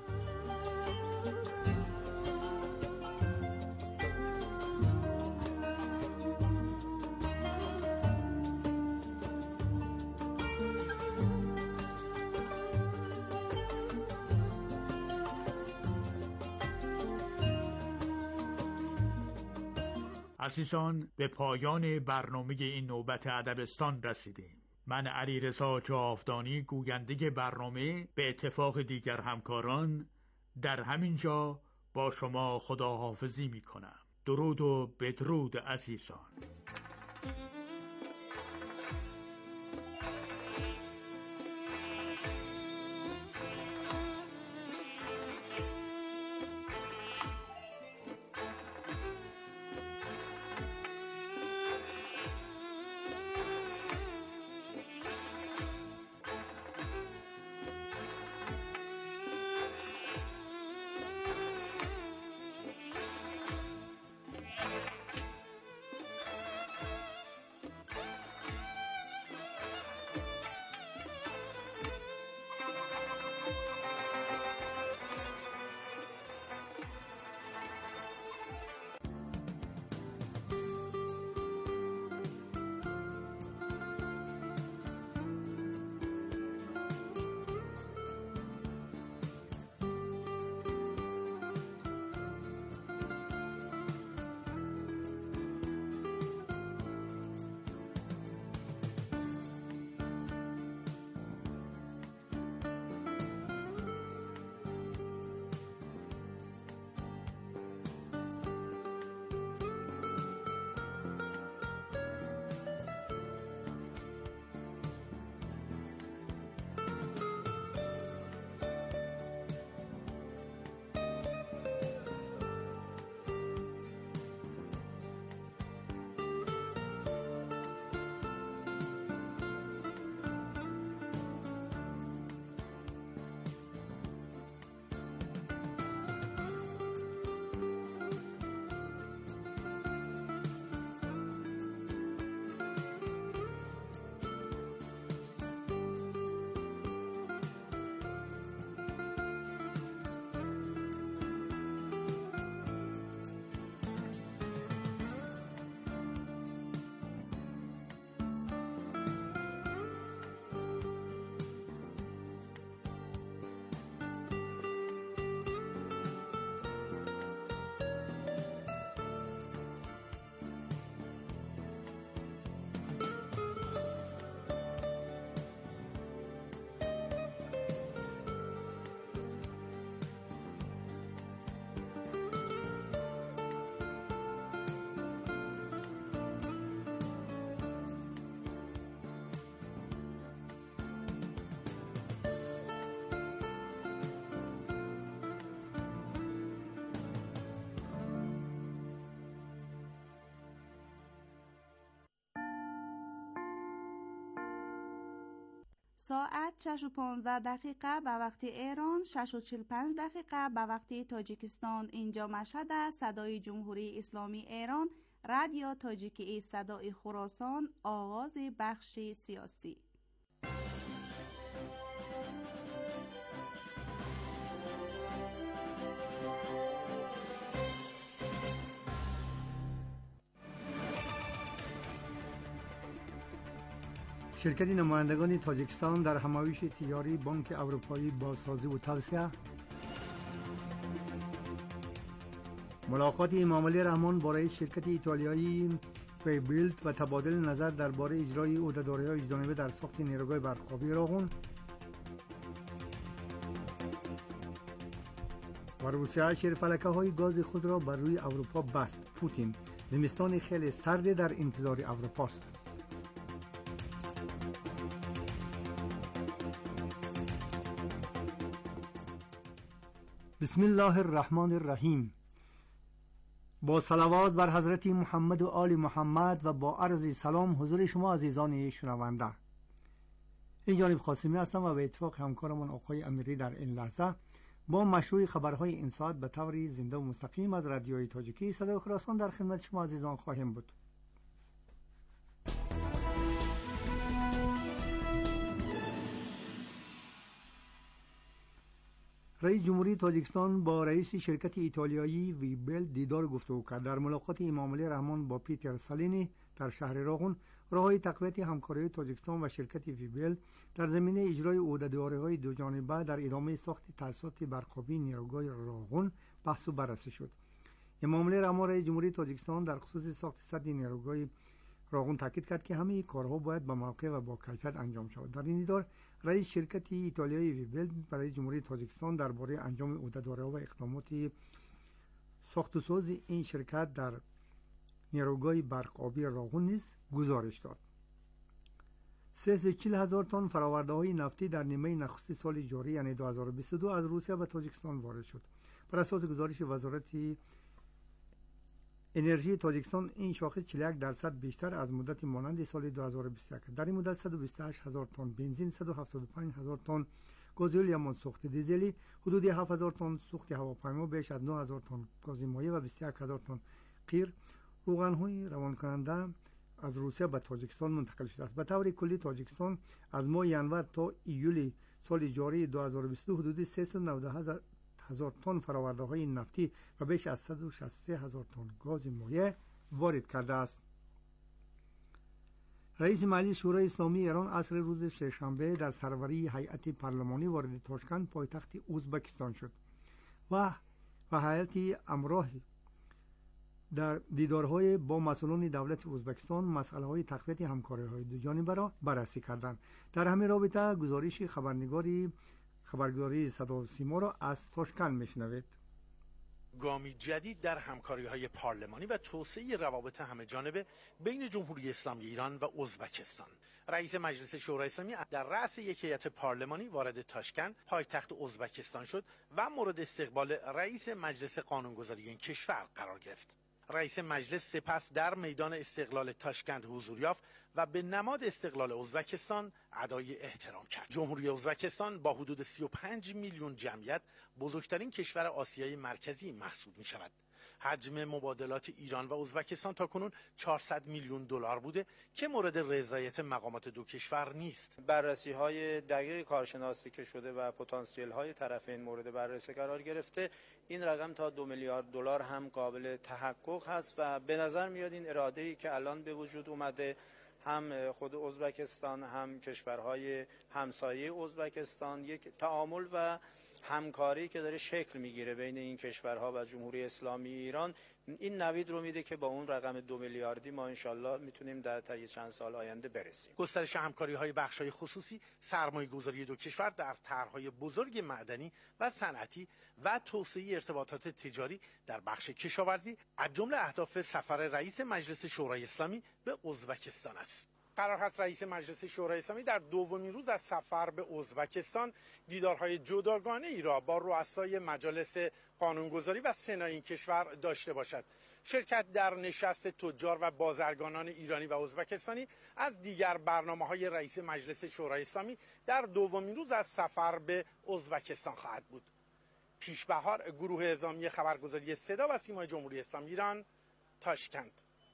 Speaker 16: عزیزان، به پایان برنامه این نوبت ادبستان رسیدیم. من علیرضا جاودانی گوینده برنامه به اتفاق دیگر همکاران در همین جا با شما خداحافظی می کنم. درود و بدرود عزیزان.
Speaker 2: ساعت 6:15 به وقت ایران، 6:45 به وقت تاجیکستان. اینجا مشهد است. صدای جمهوری اسلامی ایران، رادیو تاجیکی صدای خراسان، آغاز بخش سیاسی.
Speaker 20: شرکت نمایندگان تاجیکستان در همایش تجاری بانک اروپایی بازسازی و توسعه، ملاقات امام علی رحمان برای شرکت ایتالیایی پیبیلد و تبادل نظر درباره اجرای عهدهداری‌های جانبه در ساخت نیروگاه برق‌آبی راغون و روسیه شیرفلکه‌های گاز خود را بر روی اروپا بست. پوتین: زمستان خیلی سرد در انتظار اروپاست. بسم الله الرحمن الرحیم. با صلوات بر حضرت محمد و آل محمد و با عرض سلام حضور شما عزیزان شنونده. این جانب قاسمی هستم و به اتفاق همکارمون آقای امیری در این لحظه با مشروع خبرهای این ساعت به طور زنده و مستقیم از رادیوی تاجیکی صدای خراسان در خدمت شما عزیزان خواهیم بود. رئیس جمهوری تاجیکستان با رئیس شرکت ایتالیایی ویبل دیدار گفتگو کرد. در ملاقات امام علی رحمان با پیتر سالینی در شهر راغون، راههای تقویت همکاری تاجیکستان و شرکت ویبل در زمینه اجرای عهدهداری‌های دو جانبه در ادامه ساخت تأسیسات برقابی نیروگاه راغون بحث و بررسی شد. امام علی رحمان رئیس جمهوری تاجیکستان در خصوص ساخت سد نیروگاه راغون تاکید کرد که همه کارها باید به موقع و با کیفیت انجام شود. در این دیدار رئیس شرکت ایتالیایی ویبل برای جمهوری تاجیکستان درباره انجام عهدهداری‌ها و اقدامات ساخت و ساز این شرکت در نیروگاه برقابی راغون نیز گزارش داد. 340,000 تن فرآورده‌های نفتی در نیمه نخست سال جاری یعنی 2022 از روسیه به تاجیکستان وارد شد. بر اساس گزارش وزارت انرژی تاجیکستان این شاخص 41% بیشتر از مدت مانند سال 2021. در این مدت 128,000 تن بنزین، 175,000 تن گازوئیل یا منسوخت دیزلی، حدود 7,000 تن سوخت هواپیما، بیش از 9,000 تن گاز مایع و 21,000 تن قیر روغن‌های روان کننده از روسیه به تاجیکستان منتقل شده است. به طور کلی تاجیکستان از ماه ینور تا ایول سال جاری 2022 حدود 390,000 تن فرآورده‌های نفتی و بیش از 163,000 تن گاز مایع وارد کرده است. رئیس مجلس شورای اسلامی ایران عصر روز سه‌شنبه در سروری هیئت پارلمانی وارد تاشکند پایتخت ازبکستان شد و هیئت همراه در دیدارهای با مسئولان دولت ازبکستان مسئله‌های تقویت همکاری‌های دو جانبه را بررسی کردند. در همین رابطه گزارش خبرگزاری صدا و سیما را از تاشکند میشنوید.
Speaker 21: گامی جدید در همکاری‌های پارلمانی و توسعه روابط همه‌جانبه بین جمهوری اسلامی ایران و ازبکستان. رئیس مجلس شورای اسلامی در رأس یک هیئت پارلمانی وارد تاشکند پایتخت ازبکستان شد و مورد استقبال رئیس مجلس قانونگذاری این کشور قرار گرفت. رئیس مجلس سپس در میدان استقلال تاشکند حضور یافت و به نماد استقلال ازبکستان ادای احترام کرد. جمهوری ازبکستان با حدود 35 میلیون جمعیت بزرگترین کشور آسیای مرکزی محسوب می شود. حجم مبادلات ایران و ازبکستان تاکنون 400 میلیون دلار بوده که مورد رضایت مقامات دو کشور نیست.
Speaker 22: بررسی‌های دقیق کارشناسی که شده و پتانسیل‌های طرفین مورد بررسی قرار گرفته، این رقم تا 2 میلیارد دلار هم قابل تحقق هست و به نظر میاد این اراده‌ای که الان به وجود اومده، هم خود ازبکستان هم کشورهای همسایه ازبکستان، یک تعامل و همکاری که داره شکل میگیره بین این کشورها و جمهوری اسلامی ایران، این نوید رو میده که با اون رقم 2 میلیاردی ما انشالله میتونیم در طی چند سال آینده برسیم.
Speaker 21: گسترش همکاری‌های بخش‌های خصوصی، سرمایه‌گذاری دو کشور در طرح‌های بزرگ معدنی و صنعتی و توسعه ارتباطات تجاری در بخش کشاورزی از جمله اهداف سفر رئیس مجلس شورای اسلامی به ازبکستان است. قرار هست رئیس مجلس شورای اسلامی در دومین روز از سفر به ازبکستان دیدارهای جداگانه ای را با رؤسای مجالس قانونگذاری و سنای این کشور داشته باشد. شرکت در نشست تجار و بازرگانان ایرانی و ازبکستانی از دیگر برنامه‌های رئیس مجلس شورای اسلامی در دومین روز از سفر به ازبکستان خواهد بود. پیشبهار، گروه اعزامی خبرگزاری صدا و سیمای جمهوری اسلامی ایران، تاشکند.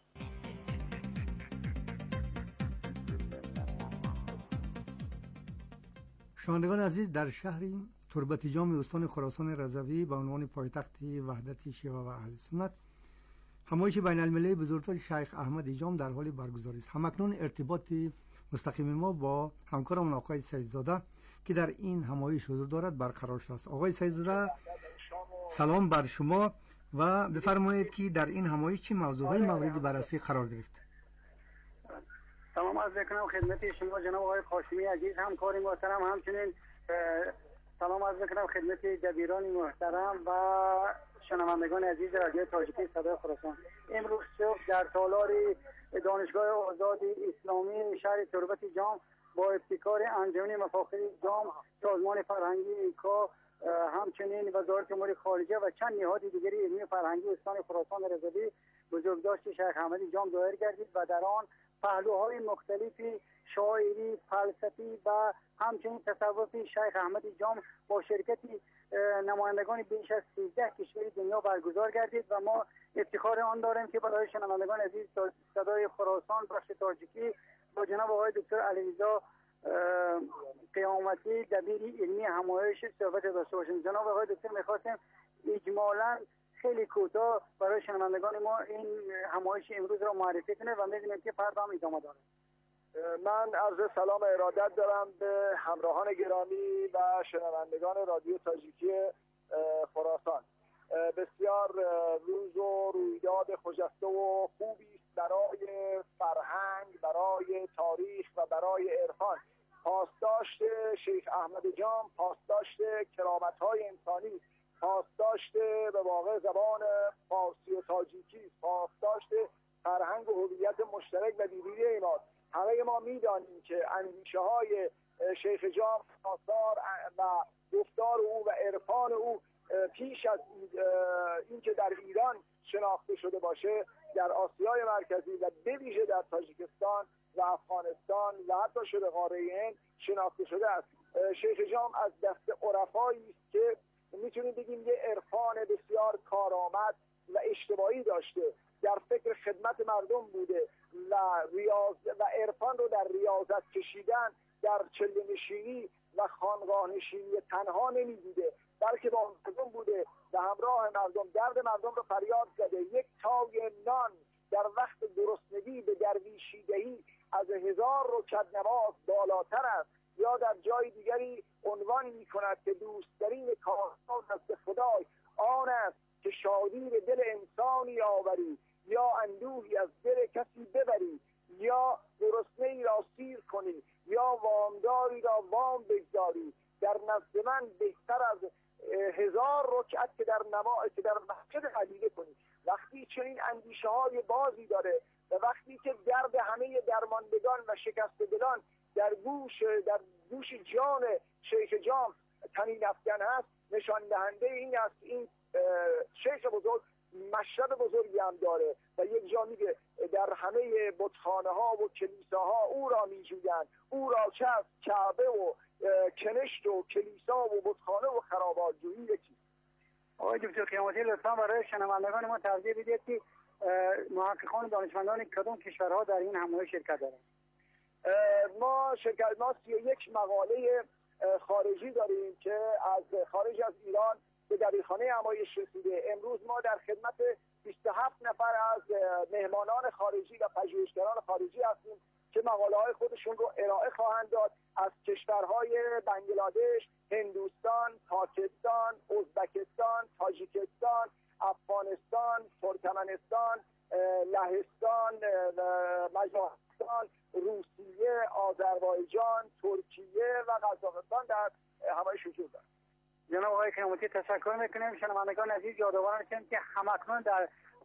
Speaker 20: شنوندگان عزیز، در شهر تربت جام استان خراسان رضوی به عنوان پایتخت وحدت شیعه و اهل سنت همایش بین المللی بزرگتر شیخ احمد جام در حال برگزاری است. همکنون ارتباط مستقیم ما با همکارمون آقای سیدزاده که در این همایش حضور دارد برقرار شده است. آقای سیدزاده، سلام بر شما و بفرمایید که در این همایش چه موضوعی مورد بررسی قرار گرفت؟
Speaker 10: سلام عرض می‌کنم خدمت شما جناب آقای قاسمی عزیز، همکار محترم. همچنین سلام عرض می‌کنم خدمت دبیران محترم و شنوندگان عزیز رادیو تاجیکی صدای خراسان. امروز صبح در تالار دانشگاه آزاد اسلامی شهر تربت جام با ابتکار انجمن مفاخر جام، سازمان فرهنگی ایکا همچنین وزارت امور خارجه و چند نهاد دیگری علمی فرهنگی استان خراسان رضوی بزرگداشت شیخ احمدی جام ظاهر گردید و در آن پهلوهای مختلفی شاعری، فلسفی و همچنین تصوفی شیخ احمدی جام با شرکت نمایندگان بیش از 13 کشور دنیا برگزار گردید و ما افتخار آن داریم که برای شنوندگان عزیز صدای خراسان بخش تاجیکی با جناب آقای دکتر علیرضا قیامتی دبیر علمی همایش صحبت داشته باشیم. جناب آقای دکتر می‌خواستیم اجمالاً خیلی کوتاه برای شنوندگان ما این همایش امروز را معرفی کنه و می‌دونیم که فردا هم ادامه داره.
Speaker 3: من عرض سلام و ارادت دارم به همراهان گرامی و شنوندگان رادیو تاجیکی خراسان. بسیار روز و رویداد خجسته و خوبی است برای فرهنگ، برای تاریخ و برای عرفان. پاسداشت شیخ احمد جام، پاسداشت کرامت‌های انسانی، پاسداشت به واقع زبان فارسی و تاجیکی، پاسداشت فرهنگ و هویت مشترک و دیرینه ماست. همه ما می‌دانیم که اندیشه‌های شیخ جام، آثار و گفتار او و عرفان او پیش از اینکه در ایران شناخته شده باشه، در آسیای مرکزی و به ویژه در تاجیکستان و افغانستان و حتی شبه قاره هند شناخته شده است. شیخ جام از دست عرفایی است که میتونیم بگیم یه عرفان بسیار کارآمد و اجتماعی داشته، در فکر خدمت مردم بوده و عرفان رو در ریاضت کشیدن، در چله نشینی و خانقاه نشینی تنها نمیدیده، بلکه با مردم بوده و همراه مردم درد مردم رو فریاد زده. یک تای نان در وقت گرسنگی به درویشی دهی از 1000 رکعت نماز بالاتر است. یا در جای دیگری عنوان می‌کند که دوست‌ترین کارها نزد خدای آن است که شادی به دل انسانی آوری، یا اندوهی از دل کسی ببری، یا گرسنه‌ای را سیر کنی، یا وامداری را وام بگذاری. در نزد من بهتر از 1000 رکعت که در مسجد خلیفه کنی. وقتی چنین اندیشه‌های بازی داره و وقتی که درد همه درماندگان و شکسته دلان در گوش جان شیخ جام طنین افکن هست، نشان دهنده این است. این شیخ بزرگ مشرب بزرگی هم داره و یک جا میگه در همه بتخانه‌ها و کلیساها او را میجویند، او را چه از کعبه و کنشت و کلیسا و بتخانه و خرابات جویی یکی.
Speaker 10: آقای دکتر قیامتی لطفا برای شنوندگان ما توضیح بدید که محققان دانشمندان کدام کشورها در این همایش شرکت دارند؟
Speaker 3: ما 31 مقاله خارجی داریم که از خارج از ایران به دبیرخانه همایش رسیده. امروز ما در خدمت 27 نفر از مهمانان خارجی و پژوهشگران خارجی هستیم که مقاله‌های خودشون رو ارائه خواهند داد از کشورهای بنگلادش، هندوستان، پاکستان، ازبکستان، تاجیکستان، افغانستان، ترکمنستان، لهستان، مجارستان، روسیه، آذربایجان، ترکیه و قزاقستان در همایش حضور دارند.
Speaker 10: جناب آقای قیامتی تشکر میکنیم. شنوندگان عزیز یادآور میشیم که همکنون در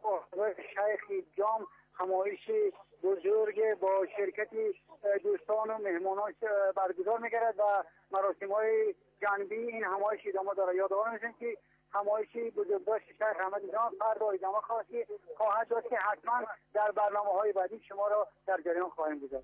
Speaker 10: شیخ جام همایش بزرگ با شرکت دوستان و مهمانان برگزار میگردد و مراسم‌های جانبی این همایش ادامه داره. یادآور میشیم که همایش بزرگداشت شیخ احمدی جام فردا ادامه خواهد داشت که حتما در برنامه‌های بعدی شما را در جریان خواهیم گذاشت.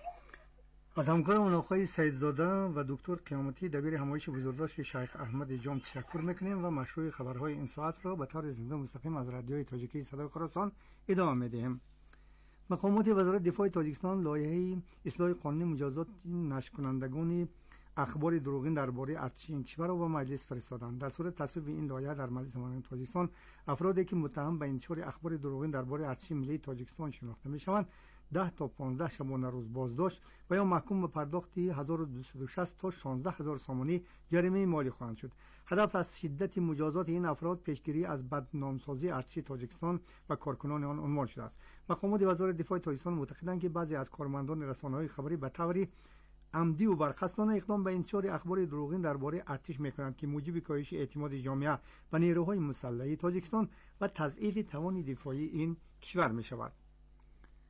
Speaker 20: از همکارمون آقای سیدزاده و دکتر قیامتی دبیر همایش بزرگداشت شیخ احمد جام تشکر میکنیم و مشروع خبرهای این ساعت را به طور زنده مستقیم از رادیوی تاجیکی صدای خراسان ادامه میدهیم. مقامات وزارت دفاع تاجیکستان لایحه اصلاح قانون مجازات نشر کنندگان اخبار دروغین درباره ارتش این کشور را به مجلس فرستادند. در صورت تصویب این لایحه در مجلس امنیت تاجیکستان، افرادی که متهم به انتشار اخبار دروغین درباره ارتش ملی تاجیکستان شناخته میشوند 10 تا 15 شبانه روز بازداشت و یا محکوم به پرداخت 1260 تا 16000 سامانی جریمه مالی خواهند شد. هدف از شدت مجازات این افراد پیشگیری از بدنامسازی ارتش تاجیکستان و کارکنان آن عنوان شده است. مقامات وزارت دفاع تاجیکستان معتقدند که بعضی از کارمندان رسانه‌های خبری به طوری عمدی و برخواستانه اقدام به انتشار اخبار دروغین درباره ارتش میکنند که موجب کاهش اعتماد جامعه به نیروهای مسلح تاجیکستان و تضعیف توان دفاعی این کشور میشود.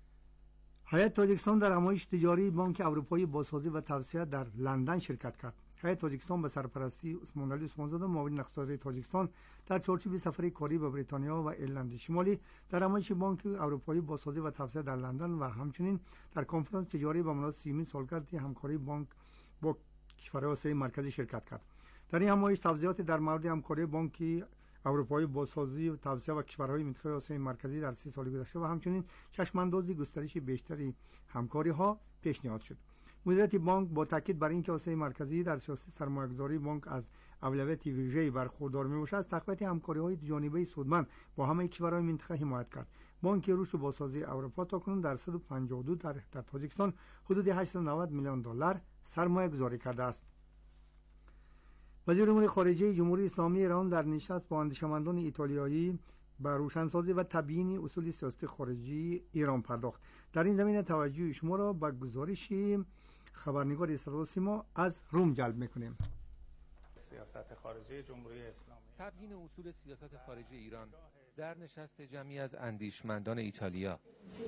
Speaker 20: هیئت تاجیکستان در همایش تجاری بانک اروپایی بازسازی و توسعه در لندن شرکت کرد. هیئت تاجیکستان به سرپرستی عثمان علی عثمانزاده معاون نخست‌وزیر تاجیکستان در چارچوب سفر کاری به بریتانیا و ایرلند شمالی در نمایش بانک اروپایی بازسازی و توسعه در لندن و همچنین در کنفرانس تجاری به مناسبت 30مین سالگرد همکاری بانک با کشورهای آسیای مرکزی شرکت کرد. در این نمایش توضیحات در مورد همکاری بانک اروپایی بازسازی و توسعه و کشورهای منطقه آسیای مرکزی در 30 سال گذشته و همچنین چشماندازی گسترش بیشتری همکاری‌ها پیشنهاد شد. مدیریت بانک با تاکید بر اینکه آسیای مرکزی در سیاست سرمایه‌گذاری بانک از اولویت ویژه‌ای برخوردار می‌باشد، از تقویت همکاری‌های جانبه سودمند با همه کشورهای منطقه حمایت کرد. بانک رشد و بازسازی اروپا تاکنون در 152 در تاجیکستان حدود 890 میلیون دلار سرمایه‌گذاری کرده است. وزیر امور خارجه جمهوری اسلامی ایران در نشست با اندیشمندان ایتالیایی به روشنسازی و تبیین اصول سیاست خارجی ایران پرداخت. در این زمینه توجه شما را به گزارش خبرنگار صدا و سیما از روم جلب می‌کنیم.
Speaker 4: سیاست خارجی جمهوری اسلامی.
Speaker 6: تبیین اصول سیاست خارجی ایران در نشست جمعی از اندیشمندان ایتالیا.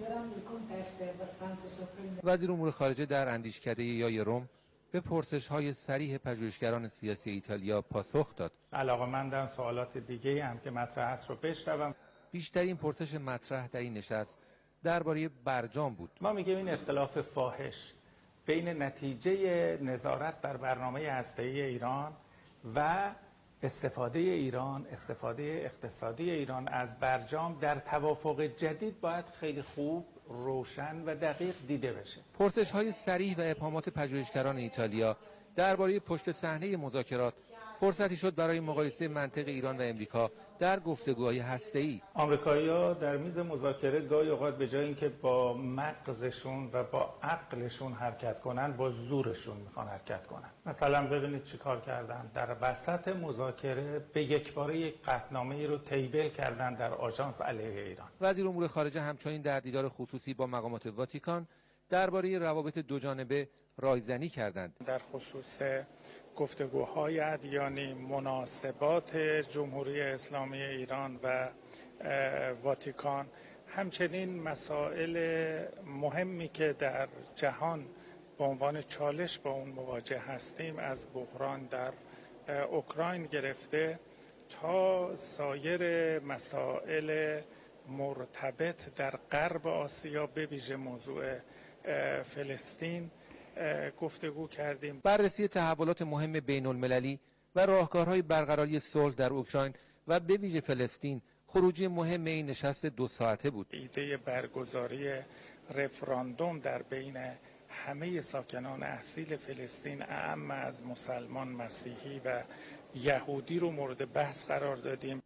Speaker 6: وزیر امور خارجه در اندیشکده یای روم به پرسش‌های صریح پژوهشگران سیاسی ایتالیا پاسخ داد.
Speaker 4: علاقه‌مندم سوالات دیگه‌ای هم که مطرح است رو بشنوم.
Speaker 6: بیشترین پرسش مطرح در این نشست درباره برجام بود.
Speaker 4: ما میگیم این اختلاف فاحش بین نتیجه نظارت بر برنامه هسته‌ای ایران و استفاده اقتصادی ایران از برجام در توافق جدید باید خیلی خوب، روشن و دقیق دیده بشه.
Speaker 6: پرسش‌های صریح و ابهامات پژوهشگران ایتالیا درباره پشت صحنه مذاکرات فرصتی شد برای مقایسه منطق ایران و امریکا در گفتگوهای هسته‌ای.
Speaker 4: آمریکایی‌ها در میز مذاکره گاهی اوقات به جای اینکه با مغزشون و با عقلشون حرکت کنن، با زورشون میخوان حرکت کنن. مثلا ببینید چیکار کردن، در وسط مذاکره به یکباره یک قطعنامه‌ای رو تیبل کردن در آژانس علیه ایران.
Speaker 6: وزیر امور خارجه همچنین در دیدار خصوصی با مقامات واتیکان درباره روابط دوجانبه رایزنی کردند.
Speaker 4: در خصوص گفتگوهای ادیانی، مناسبات جمهوری اسلامی ایران و واتیکان، همچنین مسائل مهمی که در جهان به عنوان چالش با اون مواجه هستیم، از بحران در اوکراین گرفته تا سایر مسائل مرتبط در غرب آسیا، به ویژه موضوع فلسطین گفتگو کردیم.
Speaker 6: بررسی تحولات مهم بین المللی و راهکارهای برقراری صلح در اوکراین و به ویژه فلسطین خروجی مهم این نشست 2 ساعته بود.
Speaker 4: ایده برگزاری رفراندوم در بین همه ساکنان اصیل فلسطین، اعم از مسلمان، مسیحی و یهودی رو مورد بحث قرار دادیم.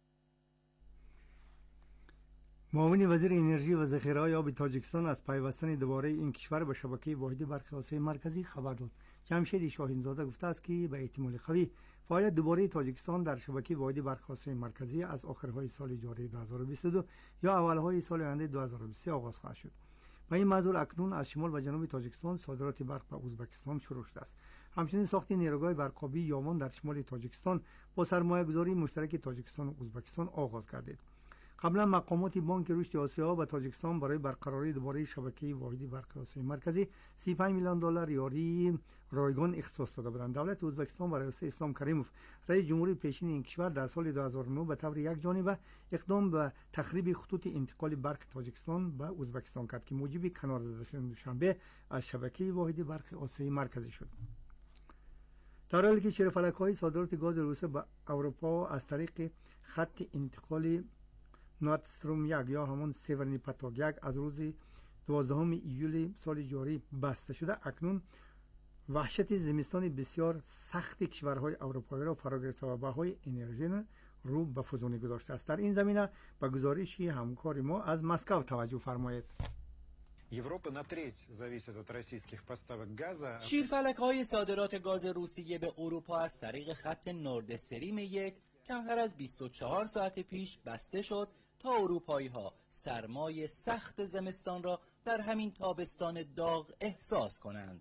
Speaker 20: معاون وزیر انرژی و ذخیره‌های آب تاجیکستان از پیوستن دوباره این کشور به شبکه واحد برق آسیای مرکزی خبر داد. جمشید شاهینزاده گفته است که به احتمال قوی فعالیت دوباره تاجیکستان در شبکه واحد برق آسیای مرکزی از آخرهای سال جاری 2022 یا اولهای سال آینده 2023 آغاز خواهد شد. به این منظور اکنون از شمال و جنوب تاجیکستان صادرات برق به ازبکستان شروع شده است. همچنین ساخت نیروگاه برقابی یاوان در شمال تاجیکستان با سرمایه‌گذاری مشترک تاجیکستان و ازبکستان آغاز گردید. قبلا مقامات بانک رشد آسیا و تاجیکستان برای برقراری دوباره شبکه واحد برق آسیای مرکزی 35 میلیون دلار یاری رایگان اختصاص داده بودند. دولت ازبکستان و رئیس اسلام کریموف رئیس جمهوری پیشین این کشور در سال 2009 به طور یک جانبه اقدام به تخریب خطوط انتقال برق تاجیکستان به ازبکستان کرد که موجب کنار زده شدن دوشنبه از شبکه واحد برق آسیای مرکزی شد. در حالی که شرفلک‌های صادرات گاز روسیه به اروپا از طریق خط انتقال نورد-استریم 1 یا همون سیورنی پاتاگ 1 از روز 12 ایول سال جاری بسته شده، اکنون وحشت زمستان بسیار سخت کشورهای اروپایی را فرا گرفته و بهای انرژی رو به فزونی گذاشته است. در این زمینه به گزارش همکار ما از مسکو توجه فرمایید.
Speaker 23: شیرفلک‌های صادرات گاز روسیه به اروپا از طریق خط نورد استریم 1 کمتر از 24 ساعت پیش بسته شد تا اروپایی‌ها سرمای سخت زمستان را در همین تابستان داغ احساس کنند.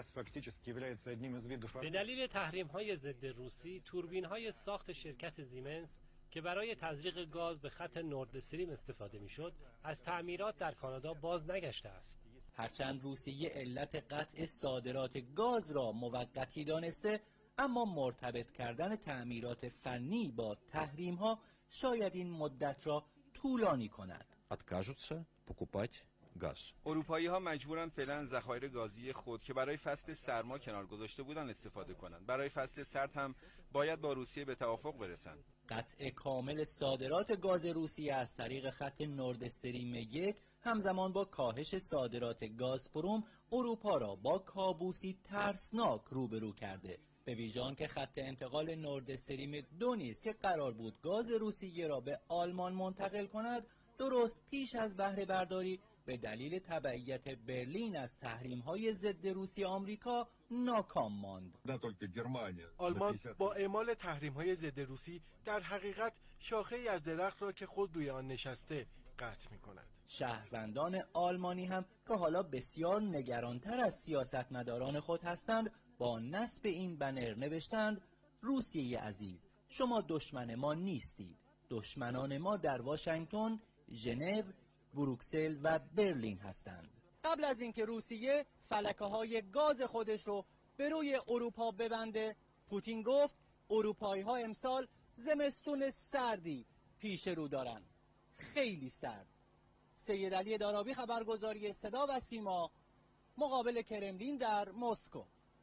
Speaker 24: به دلیل تحریم‌های ضد روسی، توربین‌های ساخت شرکت زیمنس که برای تزریق گاز به خط نورد استریم استفاده می‌شد، از تعمیرات در کانادا باز نگشته است.
Speaker 23: هرچند روسیه علت قطع صادرات گاز را موقتی دانسته، اما مرتبط کردن تعمیرات فنی با تحریم‌ها شاید این مدت را طولانی کند.
Speaker 5: откажутся покупать گاز.
Speaker 8: اروپایی‌ها مجبورن فعلا ذخایر گازی خود که برای فصل سرما کنار گذاشته بودن استفاده کنند. برای فصل سرد هم باید با روسیه به توافق برسند.
Speaker 23: قطع کامل صادرات گاز روسیه از طریق خط نورد استریم 1 همزمان با کاهش صادرات گازپروم اروپا را با کابوسی ترسناک روبرو کرده. به ویژه آنکه خط انتقال نورد استریم 2 نیز که قرار بود گاز روسیه را به آلمان منتقل کند درست پیش از بهره برداری به دلیل تبعیت برلین از تحریم‌های ضد روسیه آمریکا ناکام ماند.
Speaker 9: آلمان با اعمال تحریم‌های ضد روسی در حقیقت شاخه‌ای از درخت را که خود روی آن نشسته قطع می‌کند.
Speaker 23: شهروندان آلمانی هم که حالا بسیار نگرانتر از سیاستمداران خود هستند با نصب این بنر نوشتند: روسیه عزیز، شما دشمن ما نیستید. دشمنان ما در واشنگتن، ژنو، بروکسل و برلین هستند. قبل از اینکه روسیه فلکه‌های گاز خودش رو به روی اروپا ببنده، پوتین گفت اروپایی‌ها امسال زمستون سردی پیش رو دارن. خیلی سرد. سید علی دارابی، خبرگزاری صدا و سیما، مقابل کرملین در مسکو.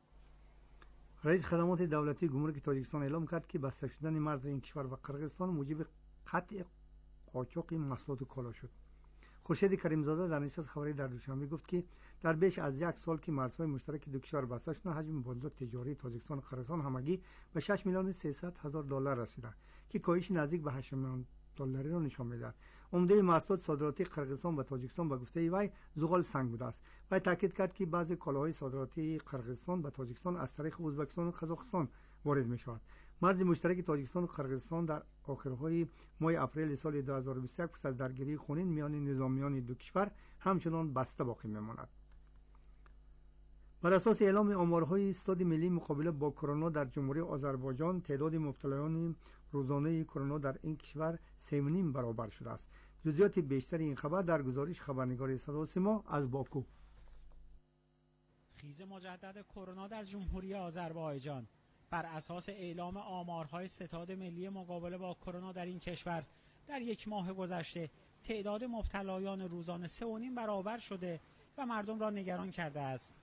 Speaker 20: رئیس خدمات دولتی گمرک تاجیکستان اعلام کرد که بسته شدن مرز این کشور و قرقیزستان موجب قطع قاچاق محصولات کالا شد. خورشید کریمزاده در نشست خبری در دوشنبه گفت که در بیش از یک سال که مرزهای مشترک دو کشور بسته شده، حجم مبادلات تجاری تاجیکستان و قرقیزستان همگی به 6 میلیون 300 هزار دلار رسیده که کاهش نزدیک به 8 میلیون دلاری را نشان می‌دهد. عمده محصولات صادراتی قرقیزستان به تاجیکستان به گفته وی زغال سنگ بوده است. وی تاکید کرد که بعضی کالاهای صادراتی قرقیزستان به تاجیکستان از طریق ازبکستان و قزاقستان وارد می‌شود. مرز مشترک تاجیکستان و قرقیزستان در آخرهای ماه اپریل سال 2021 پس از درگیری خونین میان نظامیان دو کشور همچنان بسته باقی میماند. بر اساس اعلام آمارهای استاد ملی مقابله با کرونا در جمهوری آذربایجان، تعداد مبتلایان روزانه کرونا در این کشور 3.5 برابر شده است. جزئیات بیشتر این خبر در گزارش خبرنگار صدا و سیما از باکو.
Speaker 11: خیز مجدد کرونا در جمهوری آذربایجان. بر اساس اعلام آمارهای ستاد ملی مقابله با کرونا در این کشور، در یک ماه گذشته تعداد مبتلایان روزانه 3.5 برابر شده و مردم را نگران کرده است.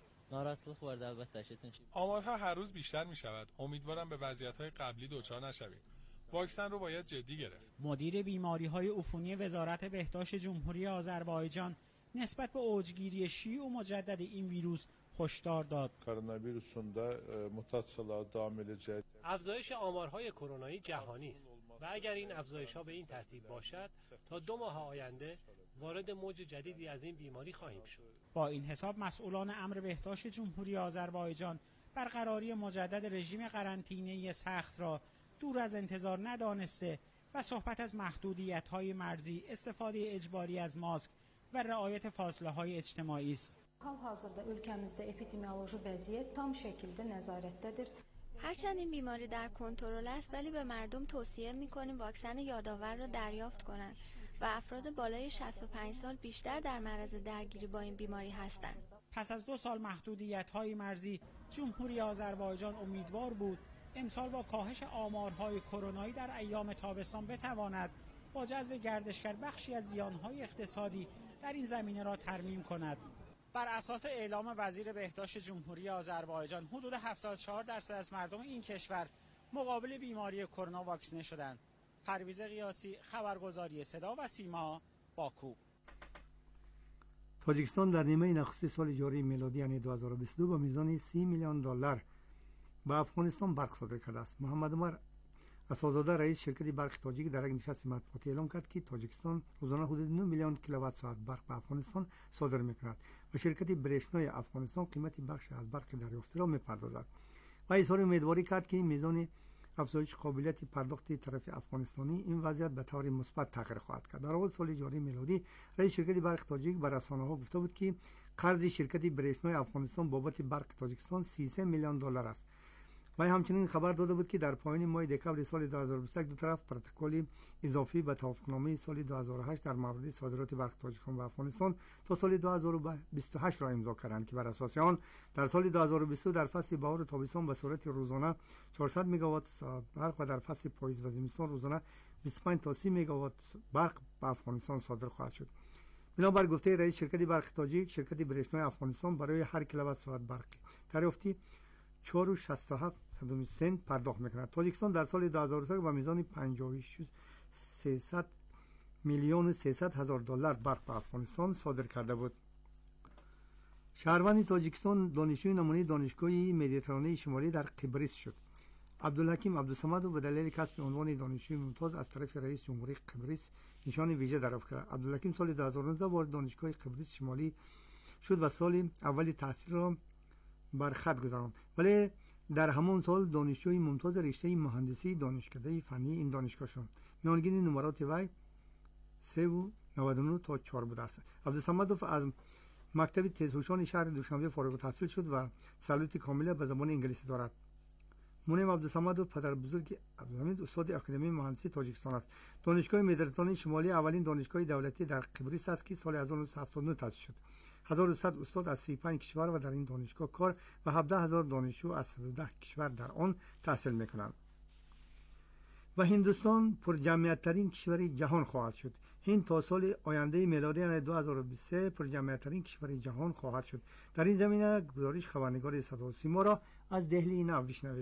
Speaker 25: آمارها هر روز بیشتر می شود. امیدوارم به وضعیت‌های قبلی دچار نشویم. واکسن رو باید جدی گرفت.
Speaker 11: مدیر بیماری‌های عفونی وزارت بهداشت جمهوری آذربایجان نسبت به اوجگیری شیوع و مجدد این ویروس هشدار داد.
Speaker 24: افزایش آمارهای کرونایی جهانی است و اگر این افزایش‌ها به این ترتیب باشد تا 2 ماه آینده وارد موج جدیدی از این بیماری خواهیم شد.
Speaker 11: با این حساب مسئولان امر بهداشت جمهوری آذربایجان برقراری مجدد رژیم قرنطینه‌ای سخت را دور از انتظار ندانسته و صحبت از محدودیت‌های مرزی، استفاده اجباری از ماسک و رعایت فاصله‌های اجتماعی است.
Speaker 26: Hal-hazırda ölkəmizdə epidemioloji vəziyyət tam şəkildə nəzarətdədir.
Speaker 27: هرچند این بیماری در کنترل است ولی به مردم توصیه می‌کنیم واکسن یادآور را دریافت کنند و افراد بالای 65 سال بیشتر در معرض درگیری با این بیماری هستند.
Speaker 11: پس از 2 سال محدودیت‌های مرزی، جمهوری آذربایجان امیدوار بود امسال با کاهش آمارهای کرونایی در ایام تابستان بتواند با جذب گردشگر بخشی از زیان‌های اقتصادی در این زمینه را ترمیم کند. بر اساس اعلام وزیر بهداشت جمهوری آذربایجان، حدود 74% از مردم این کشور مقابل بیماری کرونا واکسینه شدند. پرویز قیاسی، خبرگزاری صدا و سیما، باکو.
Speaker 20: تاجیکستان در نیمه نخسته سال جاری میلادی یعنی 2022 با میزان 30 میلیون دلار به افغانستان برق صادر کرده است. محمد عمر اساسزاده رئیس شرکت برق تاجیک در یک نشست مطبوعاتی اعلام کرد که تاجیکستان روزانه حدود 9 میلیون کیلووات ساعت برق به افغانستان صادر می‌کند و شرکت برشنای افغانستان قیمت بخش از برق دریافته را می‌پردازد. و اظهار امیدواری کرد که میزان افزایش قابلیت پرداخت طرف افغانستانی این وضعیت به طور مثبت تغییر خواهد کرد. در اول سال جاری میلادی رئیس شرکت برق تاجیک به رسانه‌ها گفته بود که قرض شرکت برشنای افغانستان بابت برق تاجیکستان 33 میلیون دلار است و همچنین خبر داده بود که در پایان ماه دکمبر سال 2021 دو طرف پروتکل اضافی به توافقنامه سال 2008 در مورد صادرات برق تاجیکستان و افغانستان تا سال 2028 را امضا کردند که بر اساس آن در سال 2022 در فصل بهار و تابستان به صورت روزانه 400 مگاوات برق و در فصل پاییز و زمستان روزانه 25 تا 30 مگاوات برق به افغانستان صادر خواهد شد. بنابر گفته رئیس شرکت برق تاجیک، شرکت برشنای افغانستان برای هر کیلووات ساعت برق دریافتی 4.67 سنت پرداخت میکند. تاجیکستان در سال 2003 با میزان 56 میلیون 300 هزار دلار برق به افغانستان صادر کرده بود. شهروند تاجیکستان دانشجوی نمونه دانشگاه مدیترانه شمالی در قبرس شد. عبدالحکیم عبدالصمد به دلیل کسب عنوان دانشجوی ممتاز از طرف رئیس جمهوری قبرس نشان ویژه دریافت کرد. عبدالحکیم سال 2019 وارد دانشگاه قبرس شمالی شد و سال اول تحصیل را بر خط گذراند، ولی در همان سال دانشجوی ممتاز رشته مهندسی دانشکده فنی این دانشگاه شد. میانگین نمرات وی 3.99 تا 4 بوده است. عبدالصمد از مکتب تیزهوشان شهر دوشنبه فارغ التحصیل شد و تسلط کامل به زبان انگلیسی دارد. منعم عبدالصمد پدر بزرگ عبدالحمید استاد اکادمی مهندسی تاجیکستان است. دانشگاه مدیترانه شمالی اولین دانشگاه دولتی در قبرس است که سال 1979 تأسیس شد. 1100 استاد از 35 کشور و در این دانشگاه کار و 17000 دانشجو از 110 کشور در آن تحصیل میکنند. و هندوستان پر جمعیت ترین کشور جهان خواهد شد. هند تا سال آینده میلادی یعنی 2023 پر جمعیت ترین کشور جهان خواهد شد. در این زمینه گزارش خبرنگار صدا و سیما را از دهلی نو بشنوید.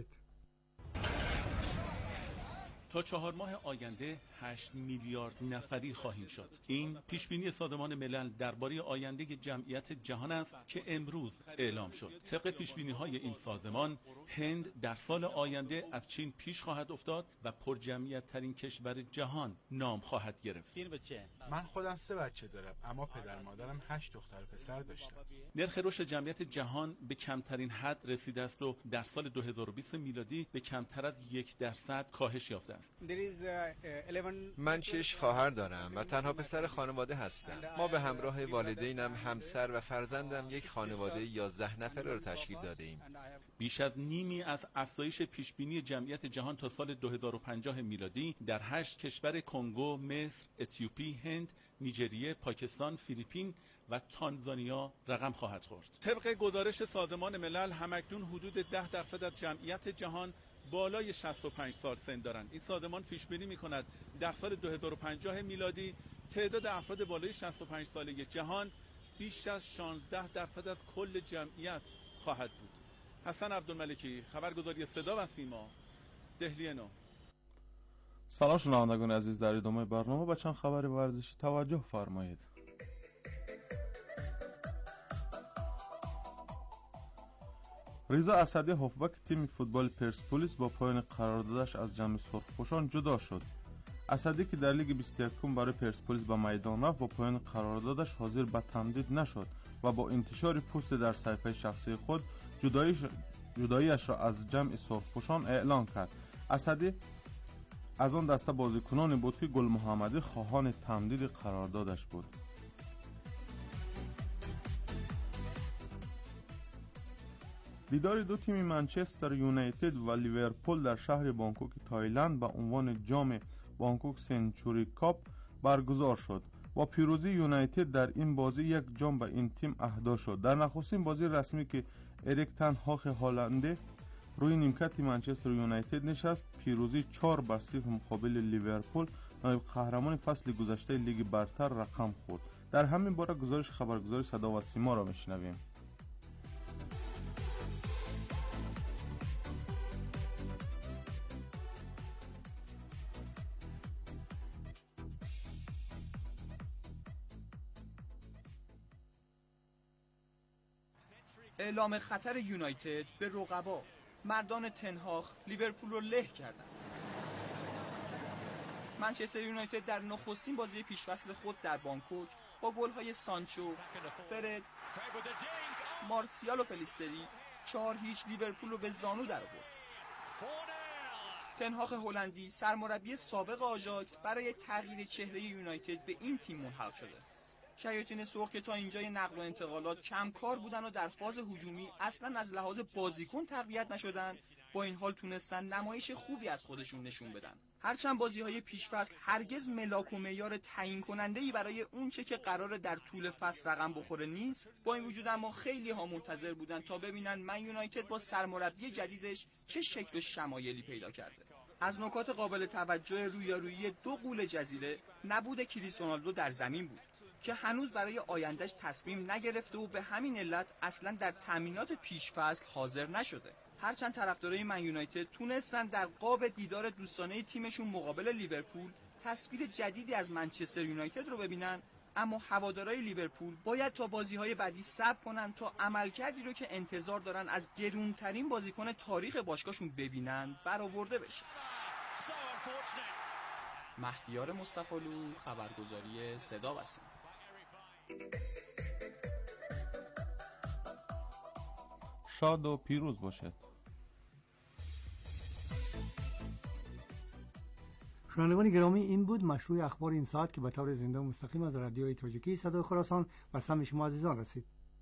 Speaker 1: تا 4 ماه آینده 8 میلیارد نفری خواهیم شد. این پیشبینی سازمان ملل درباره آینده جمعیت جهان است که امروز اعلام شد. طبق پیشبینی‌های این سازمان، هند در سال آینده از چین پیش خواهد افتاد و پرجمعیت ترین کشور جهان نام خواهد گرفت.
Speaker 7: من خودم 3 بچه دارم، اما پدر مادرم 8 دختر و پسر داشتن.
Speaker 1: نرخ رشد جمعیت جهان به کمترین حد رسیده است و در سال 2020 میلادی به کمتر از 1% کاهش یافته است.
Speaker 12: من 6 خواهر دارم و تنها پسر خانواده هستم. ما به همراه والدینم، همسر و فرزندم یک خانواده 11 نفره را تشکیل داده ایم.
Speaker 1: بیش از نیمی از افزایش پیشبینی جمعیت جهان تا سال 2050 میلادی در 8 کشور کنگو، مصر، اتیوپی، هند، نیجریه، پاکستان، فیلیپین و تانزانیا رقم خواهد خورد. طبق گزارش سازمان ملل همکنون حدود 10% از جمعیت جهان بالای 65 سال سن دارند. این سازمان پیش بینی می‌کند در سال 2050 میلادی تعداد افراد بالای 65 ساله جهان بیش از 16% از کل جمعیت خواهد بود. حسن عبدالملکی، خبرگزاری صدا و سیما، دهلی نو.
Speaker 13: سلام شنوندگان عزیز، در ادامه برنامه به چند خبر ورزشی توجه فرمایید. رضا اسدی هافبک تیم فوتبال پرسپولیس با پایان قراردادش از جمع سرخپوشان جدا شد. اسدی که در لیگ 21 برای پرسپولیس به میدان رفت با پایان قراردادش حاضر به تمدید نشد و با انتشار پست در صفحه شخصی خود جداییش را از جمع سرخپوشان اعلان کرد. اسدی از آن دسته بازیکنانی بود که گل محمدی خواهان تمدید قراردادش بود. دیدار دو تیم منچستر یونایتد و لیورپول در شهر بانکوک تایلند با عنوان جام بانکوک سنچوری کاپ برگزار شد. با پیروزی یونایتد در این بازی یک جام به این تیم اهدا شد. در نخستین بازی رسمی که اریک تن هاگ هالنده روی نیمکت منچستر یونایتد نشست، پیروزی 4-0 مقابل لیورپول نایب قهرمان فصل گذشته لیگ برتر رقم خورد. در همین باره گزارش خبرگزاری صدا و سیما را میشنویم.
Speaker 14: اعلام خطر یونایتد به رقبا. مردان تنهاخ لیورپول رو له کردند. منچستر یونایتد در نخستین بازی پیشفصل خود در بانکوک با گل‌های سانچو، فرد، مارسیال و پلیستری 4-0 لیورپول رو به زانو در آورد. تنهاخ هلندی سرمربی سابق آژاکس برای تغییر چهره یونایتد به این تیم ملحق شده. شیاطین سرخ که تا اینجای نقل و انتقالات کم کار بودن و در فاز هجومی اصلا از لحاظ بازیکن تقویت نشدن، با این حال تونستن نمایش خوبی از خودشون نشون بدن. هرچند بازی‌های پیش‌فصل هرگز ملاک و معیار تعیین کننده‌ای برای اونچه که قراره در طول فصل رقم بخوره نیست، با این وجود اما خیلی ها منتظر بودن تا ببینن من یونایتد با سرمربی جدیدش چه شکل و شمایلی پیدا کرده. از نکات قابل توجه رویارویی دو غول جزیره نبود کریستیانو در زمین بود که هنوز برای آیندهش تصمیم نگرفته و به همین علت اصلا در تامینات پیش‌فصل حاضر نشده. هرچند طرفدارای من یونایتد تونستن در قاب دیدار دوستانه تیمشون مقابل لیورپول تصویر جدیدی از منچستر یونایتد رو ببینن، اما هوادارهای لیورپول باید تا بازی‌های بعدی صبر کنن تا عملکردی رو که انتظار دارن از گرونترین بازیکن تاریخ باشگاهشون ببینن برآورده بشه. مهدیار مصطفی‌لو، خبرگزاری صدا و سیما.
Speaker 13: شاد و پیروز باشد.
Speaker 20: شنوندگان گرامی، این بود مشروع اخبار این ساعت که به طور زنده و مستقیم از رادیوی تاجیکی صدای خراسان بر سمع شما عزیزان رسید.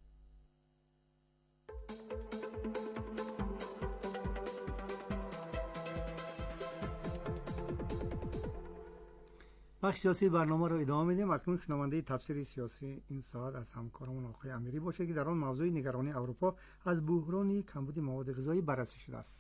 Speaker 20: بخش سیاسی برنامه را ادامه میدیم. اکنون شنونده تفسیر سیاسی این ساعت از همکارمون آقای امیری باشه که در آن موضوع نگرانی اروپا از بحران کمبود مواد غذایی بررسی شده است.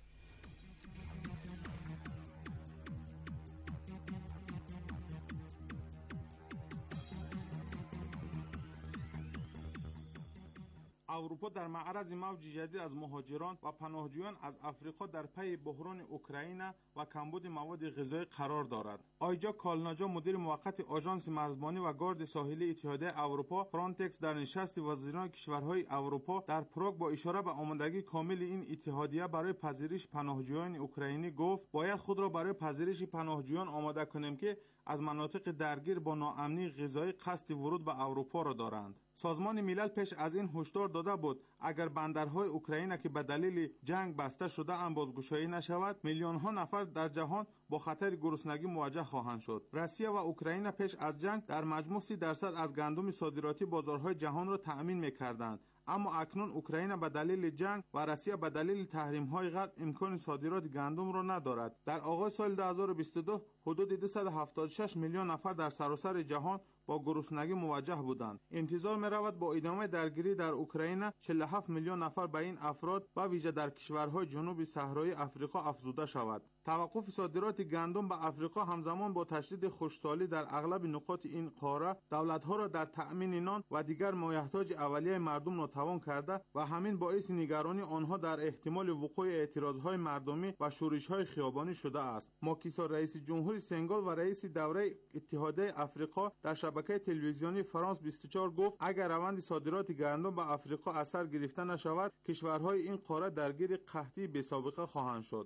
Speaker 13: اروپا در معرض موج جدید از مهاجران و پناهجویان از افریقا در پی بحران اوکراین و کمبود مواد غذایی قرار دارد. آیجا کالناجا، مدیر موقت آژانس مرزبانی و گارد ساحلی اتحادیه اروپا فرانتکس، در نشست وزیران کشورهای اروپا در پراگ با اشاره به آمادگی کامل این اتحادیه برای پذیرش پناهجویان اوکراینی گفت باید خود را برای پذیرش پناهجویان آماده کنیم که از مناطق درگیر با ناامنی غذایی قصد ورود به اروپا را دارند. سازمان ملل پیش از این هشدار داده بود اگر بندرهای اوکراین که به دلیل جنگ بسته شده ام بازگشایی نشود، میلیون ها نفر در جهان با خطر گرسنگی مواجه خواهند شد. روسیه و اوکراین پیش از جنگ در مجموع 30% از گندم صادراتی بازارهای جهان را تأمین می‌کردند. اما اکنون اوکراین به دلیل جنگ و روسیه به دلیل تحریم‌های غرب امکان صادرات گندم را ندارد. در آغاز سال 2022 حدود 276 میلیون نفر در سراسر جهان با گرسنگی مواجه بودند. انتظار می‌رود با ادامه درگیری در اوکراین 47 میلیون نفر به این افراد به ویژه در کشورهای جنوب صحرایی افریقا افزوده شود. توقف صادرات گندم به افریقا همزمان با تشدید خشکسالی در اغلب نقاط این قاره دولت‌ها را در تأمین نان و دیگر مایحتاج اولیه مردم ناتوان کرده و همین باعث نگرانی آنها در احتمال وقوع اعتراضهای مردمی و شورش‌های خیابانی شده است. ماکی سال رئیس جمهور سنگال و رئیس دوره اتحادیه افریقا در شبکه تلویزیونی فرانس 24 گفت اگر روند صادرات گندم به افریقا اثر گرفته نشود، کشورهای این قاره درگیر قحطی بی‌سابقه خواهند شد.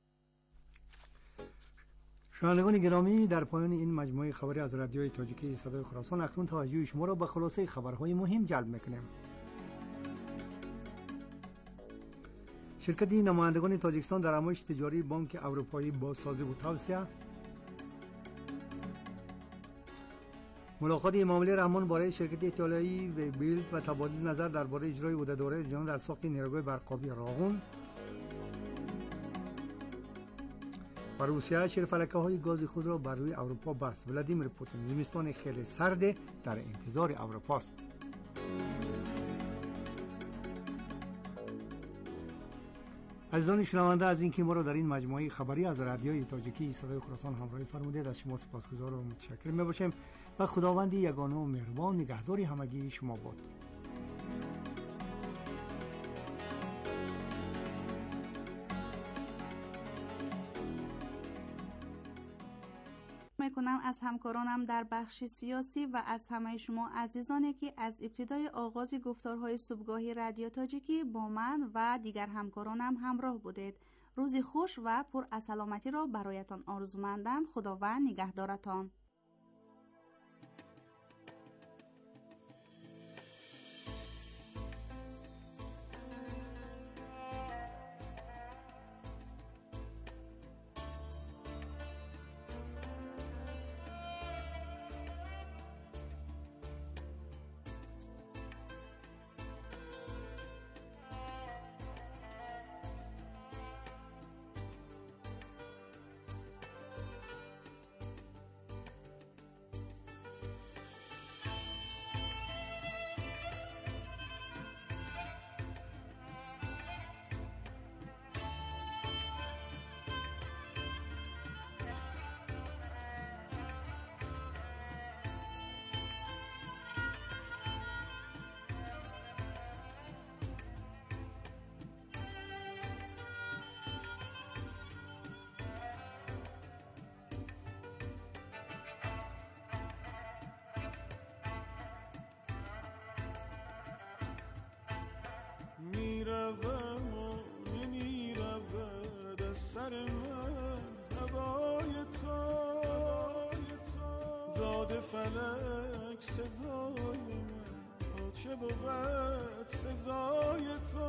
Speaker 20: شنوندگان گرامی، در پایان این مجموعه خبری از رادیوی تاجیکی صدای خراسان اکنون توجه شما را به خلاصه خبرهای مهم جلب می‌کنیم. شرکت نمایندگان تاجیکستان در نمایش تجاری بانک اروپایی بازسازی و توسعه، ملاقات امامعلی رحمان برای شرکت ایتالیایی و بیلد و تبادل نظر درباره اجرای عهدهداری جهان در ساخت نیروگاه برقابی راغون و روسیه شیرفلکه‌های گاز خود را بر روی اروپا بست. ولادیمیر پوتین: زمستان خیلی سرد در انتظار اروپاست. عزیزان شنونده، از اینکه ما را در این مجموعه خبری از رادیوی تاجیکی صدای خراسان همراهی فرمودید از شما سپاسگزار و متشکر میباشیم و خداوند یگانه و مهربان نگهداری همگی شما باد.
Speaker 2: میکنم از همکارانم در بخش سیاسی و از همه شما عزیزانی که از ابتدای آغاز گفتارهای صبحگاهی رادیو تاجیکی با من و دیگر همکارانم همراه بودید. روزی خوش و پر از سلامتی را برایتان آرزومندم. خداوند نگهدارتان.
Speaker 15: سر من هوای تو، داد فلک سزای من، تا چه بود سزای تو.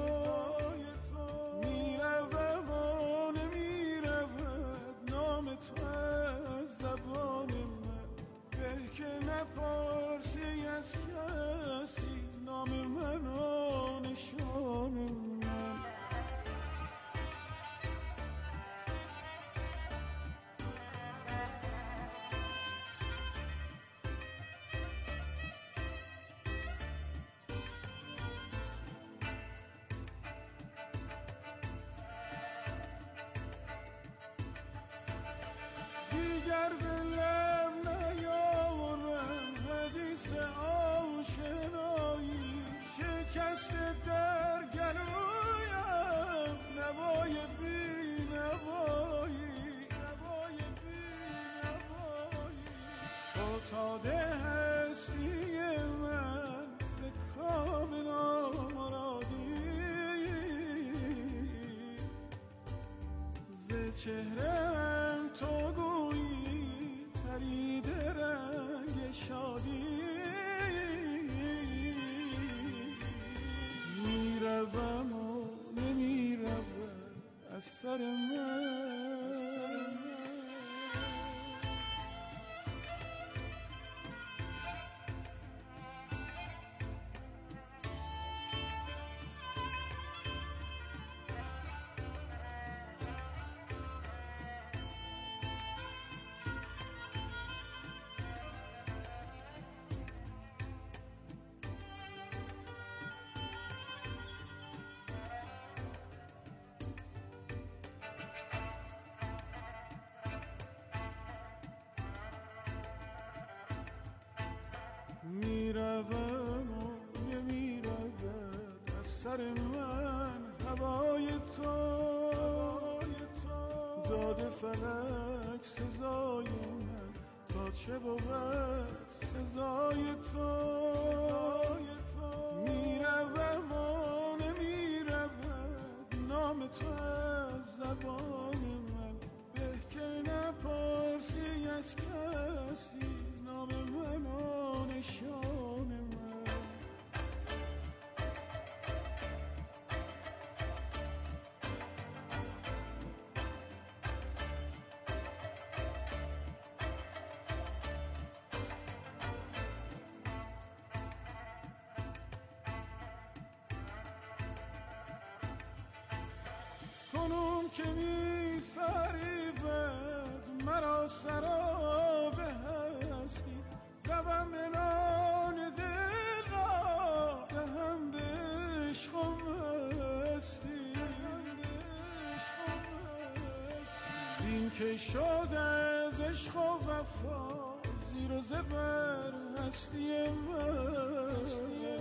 Speaker 15: میروم و نمیرود نام تو از زبان من، به که نپرسی از کسی نام من و نشان من. دیگر به لب نیاورم حدیث آشنایی، شکست در گلویم نوای بی نوایی، فتاده هستی من به کام نامرادی، ز چهره‌ام تو گویی پریده رنگ شادی. میروم و نمیروم از سر من. میروم و نمیرود از سر من هوای تو، داد فلک سزای من، تا چه بود سزای تو. میروم و نمیرود نام تو از زبان من، به که نپرسی از کسی نام من و نشان من. کنون که می فریبد مرا سراب هستی، روم منان دل را دهم به عشق و مستی. این که شد از عشق و وفا زیر و زبر هستی من،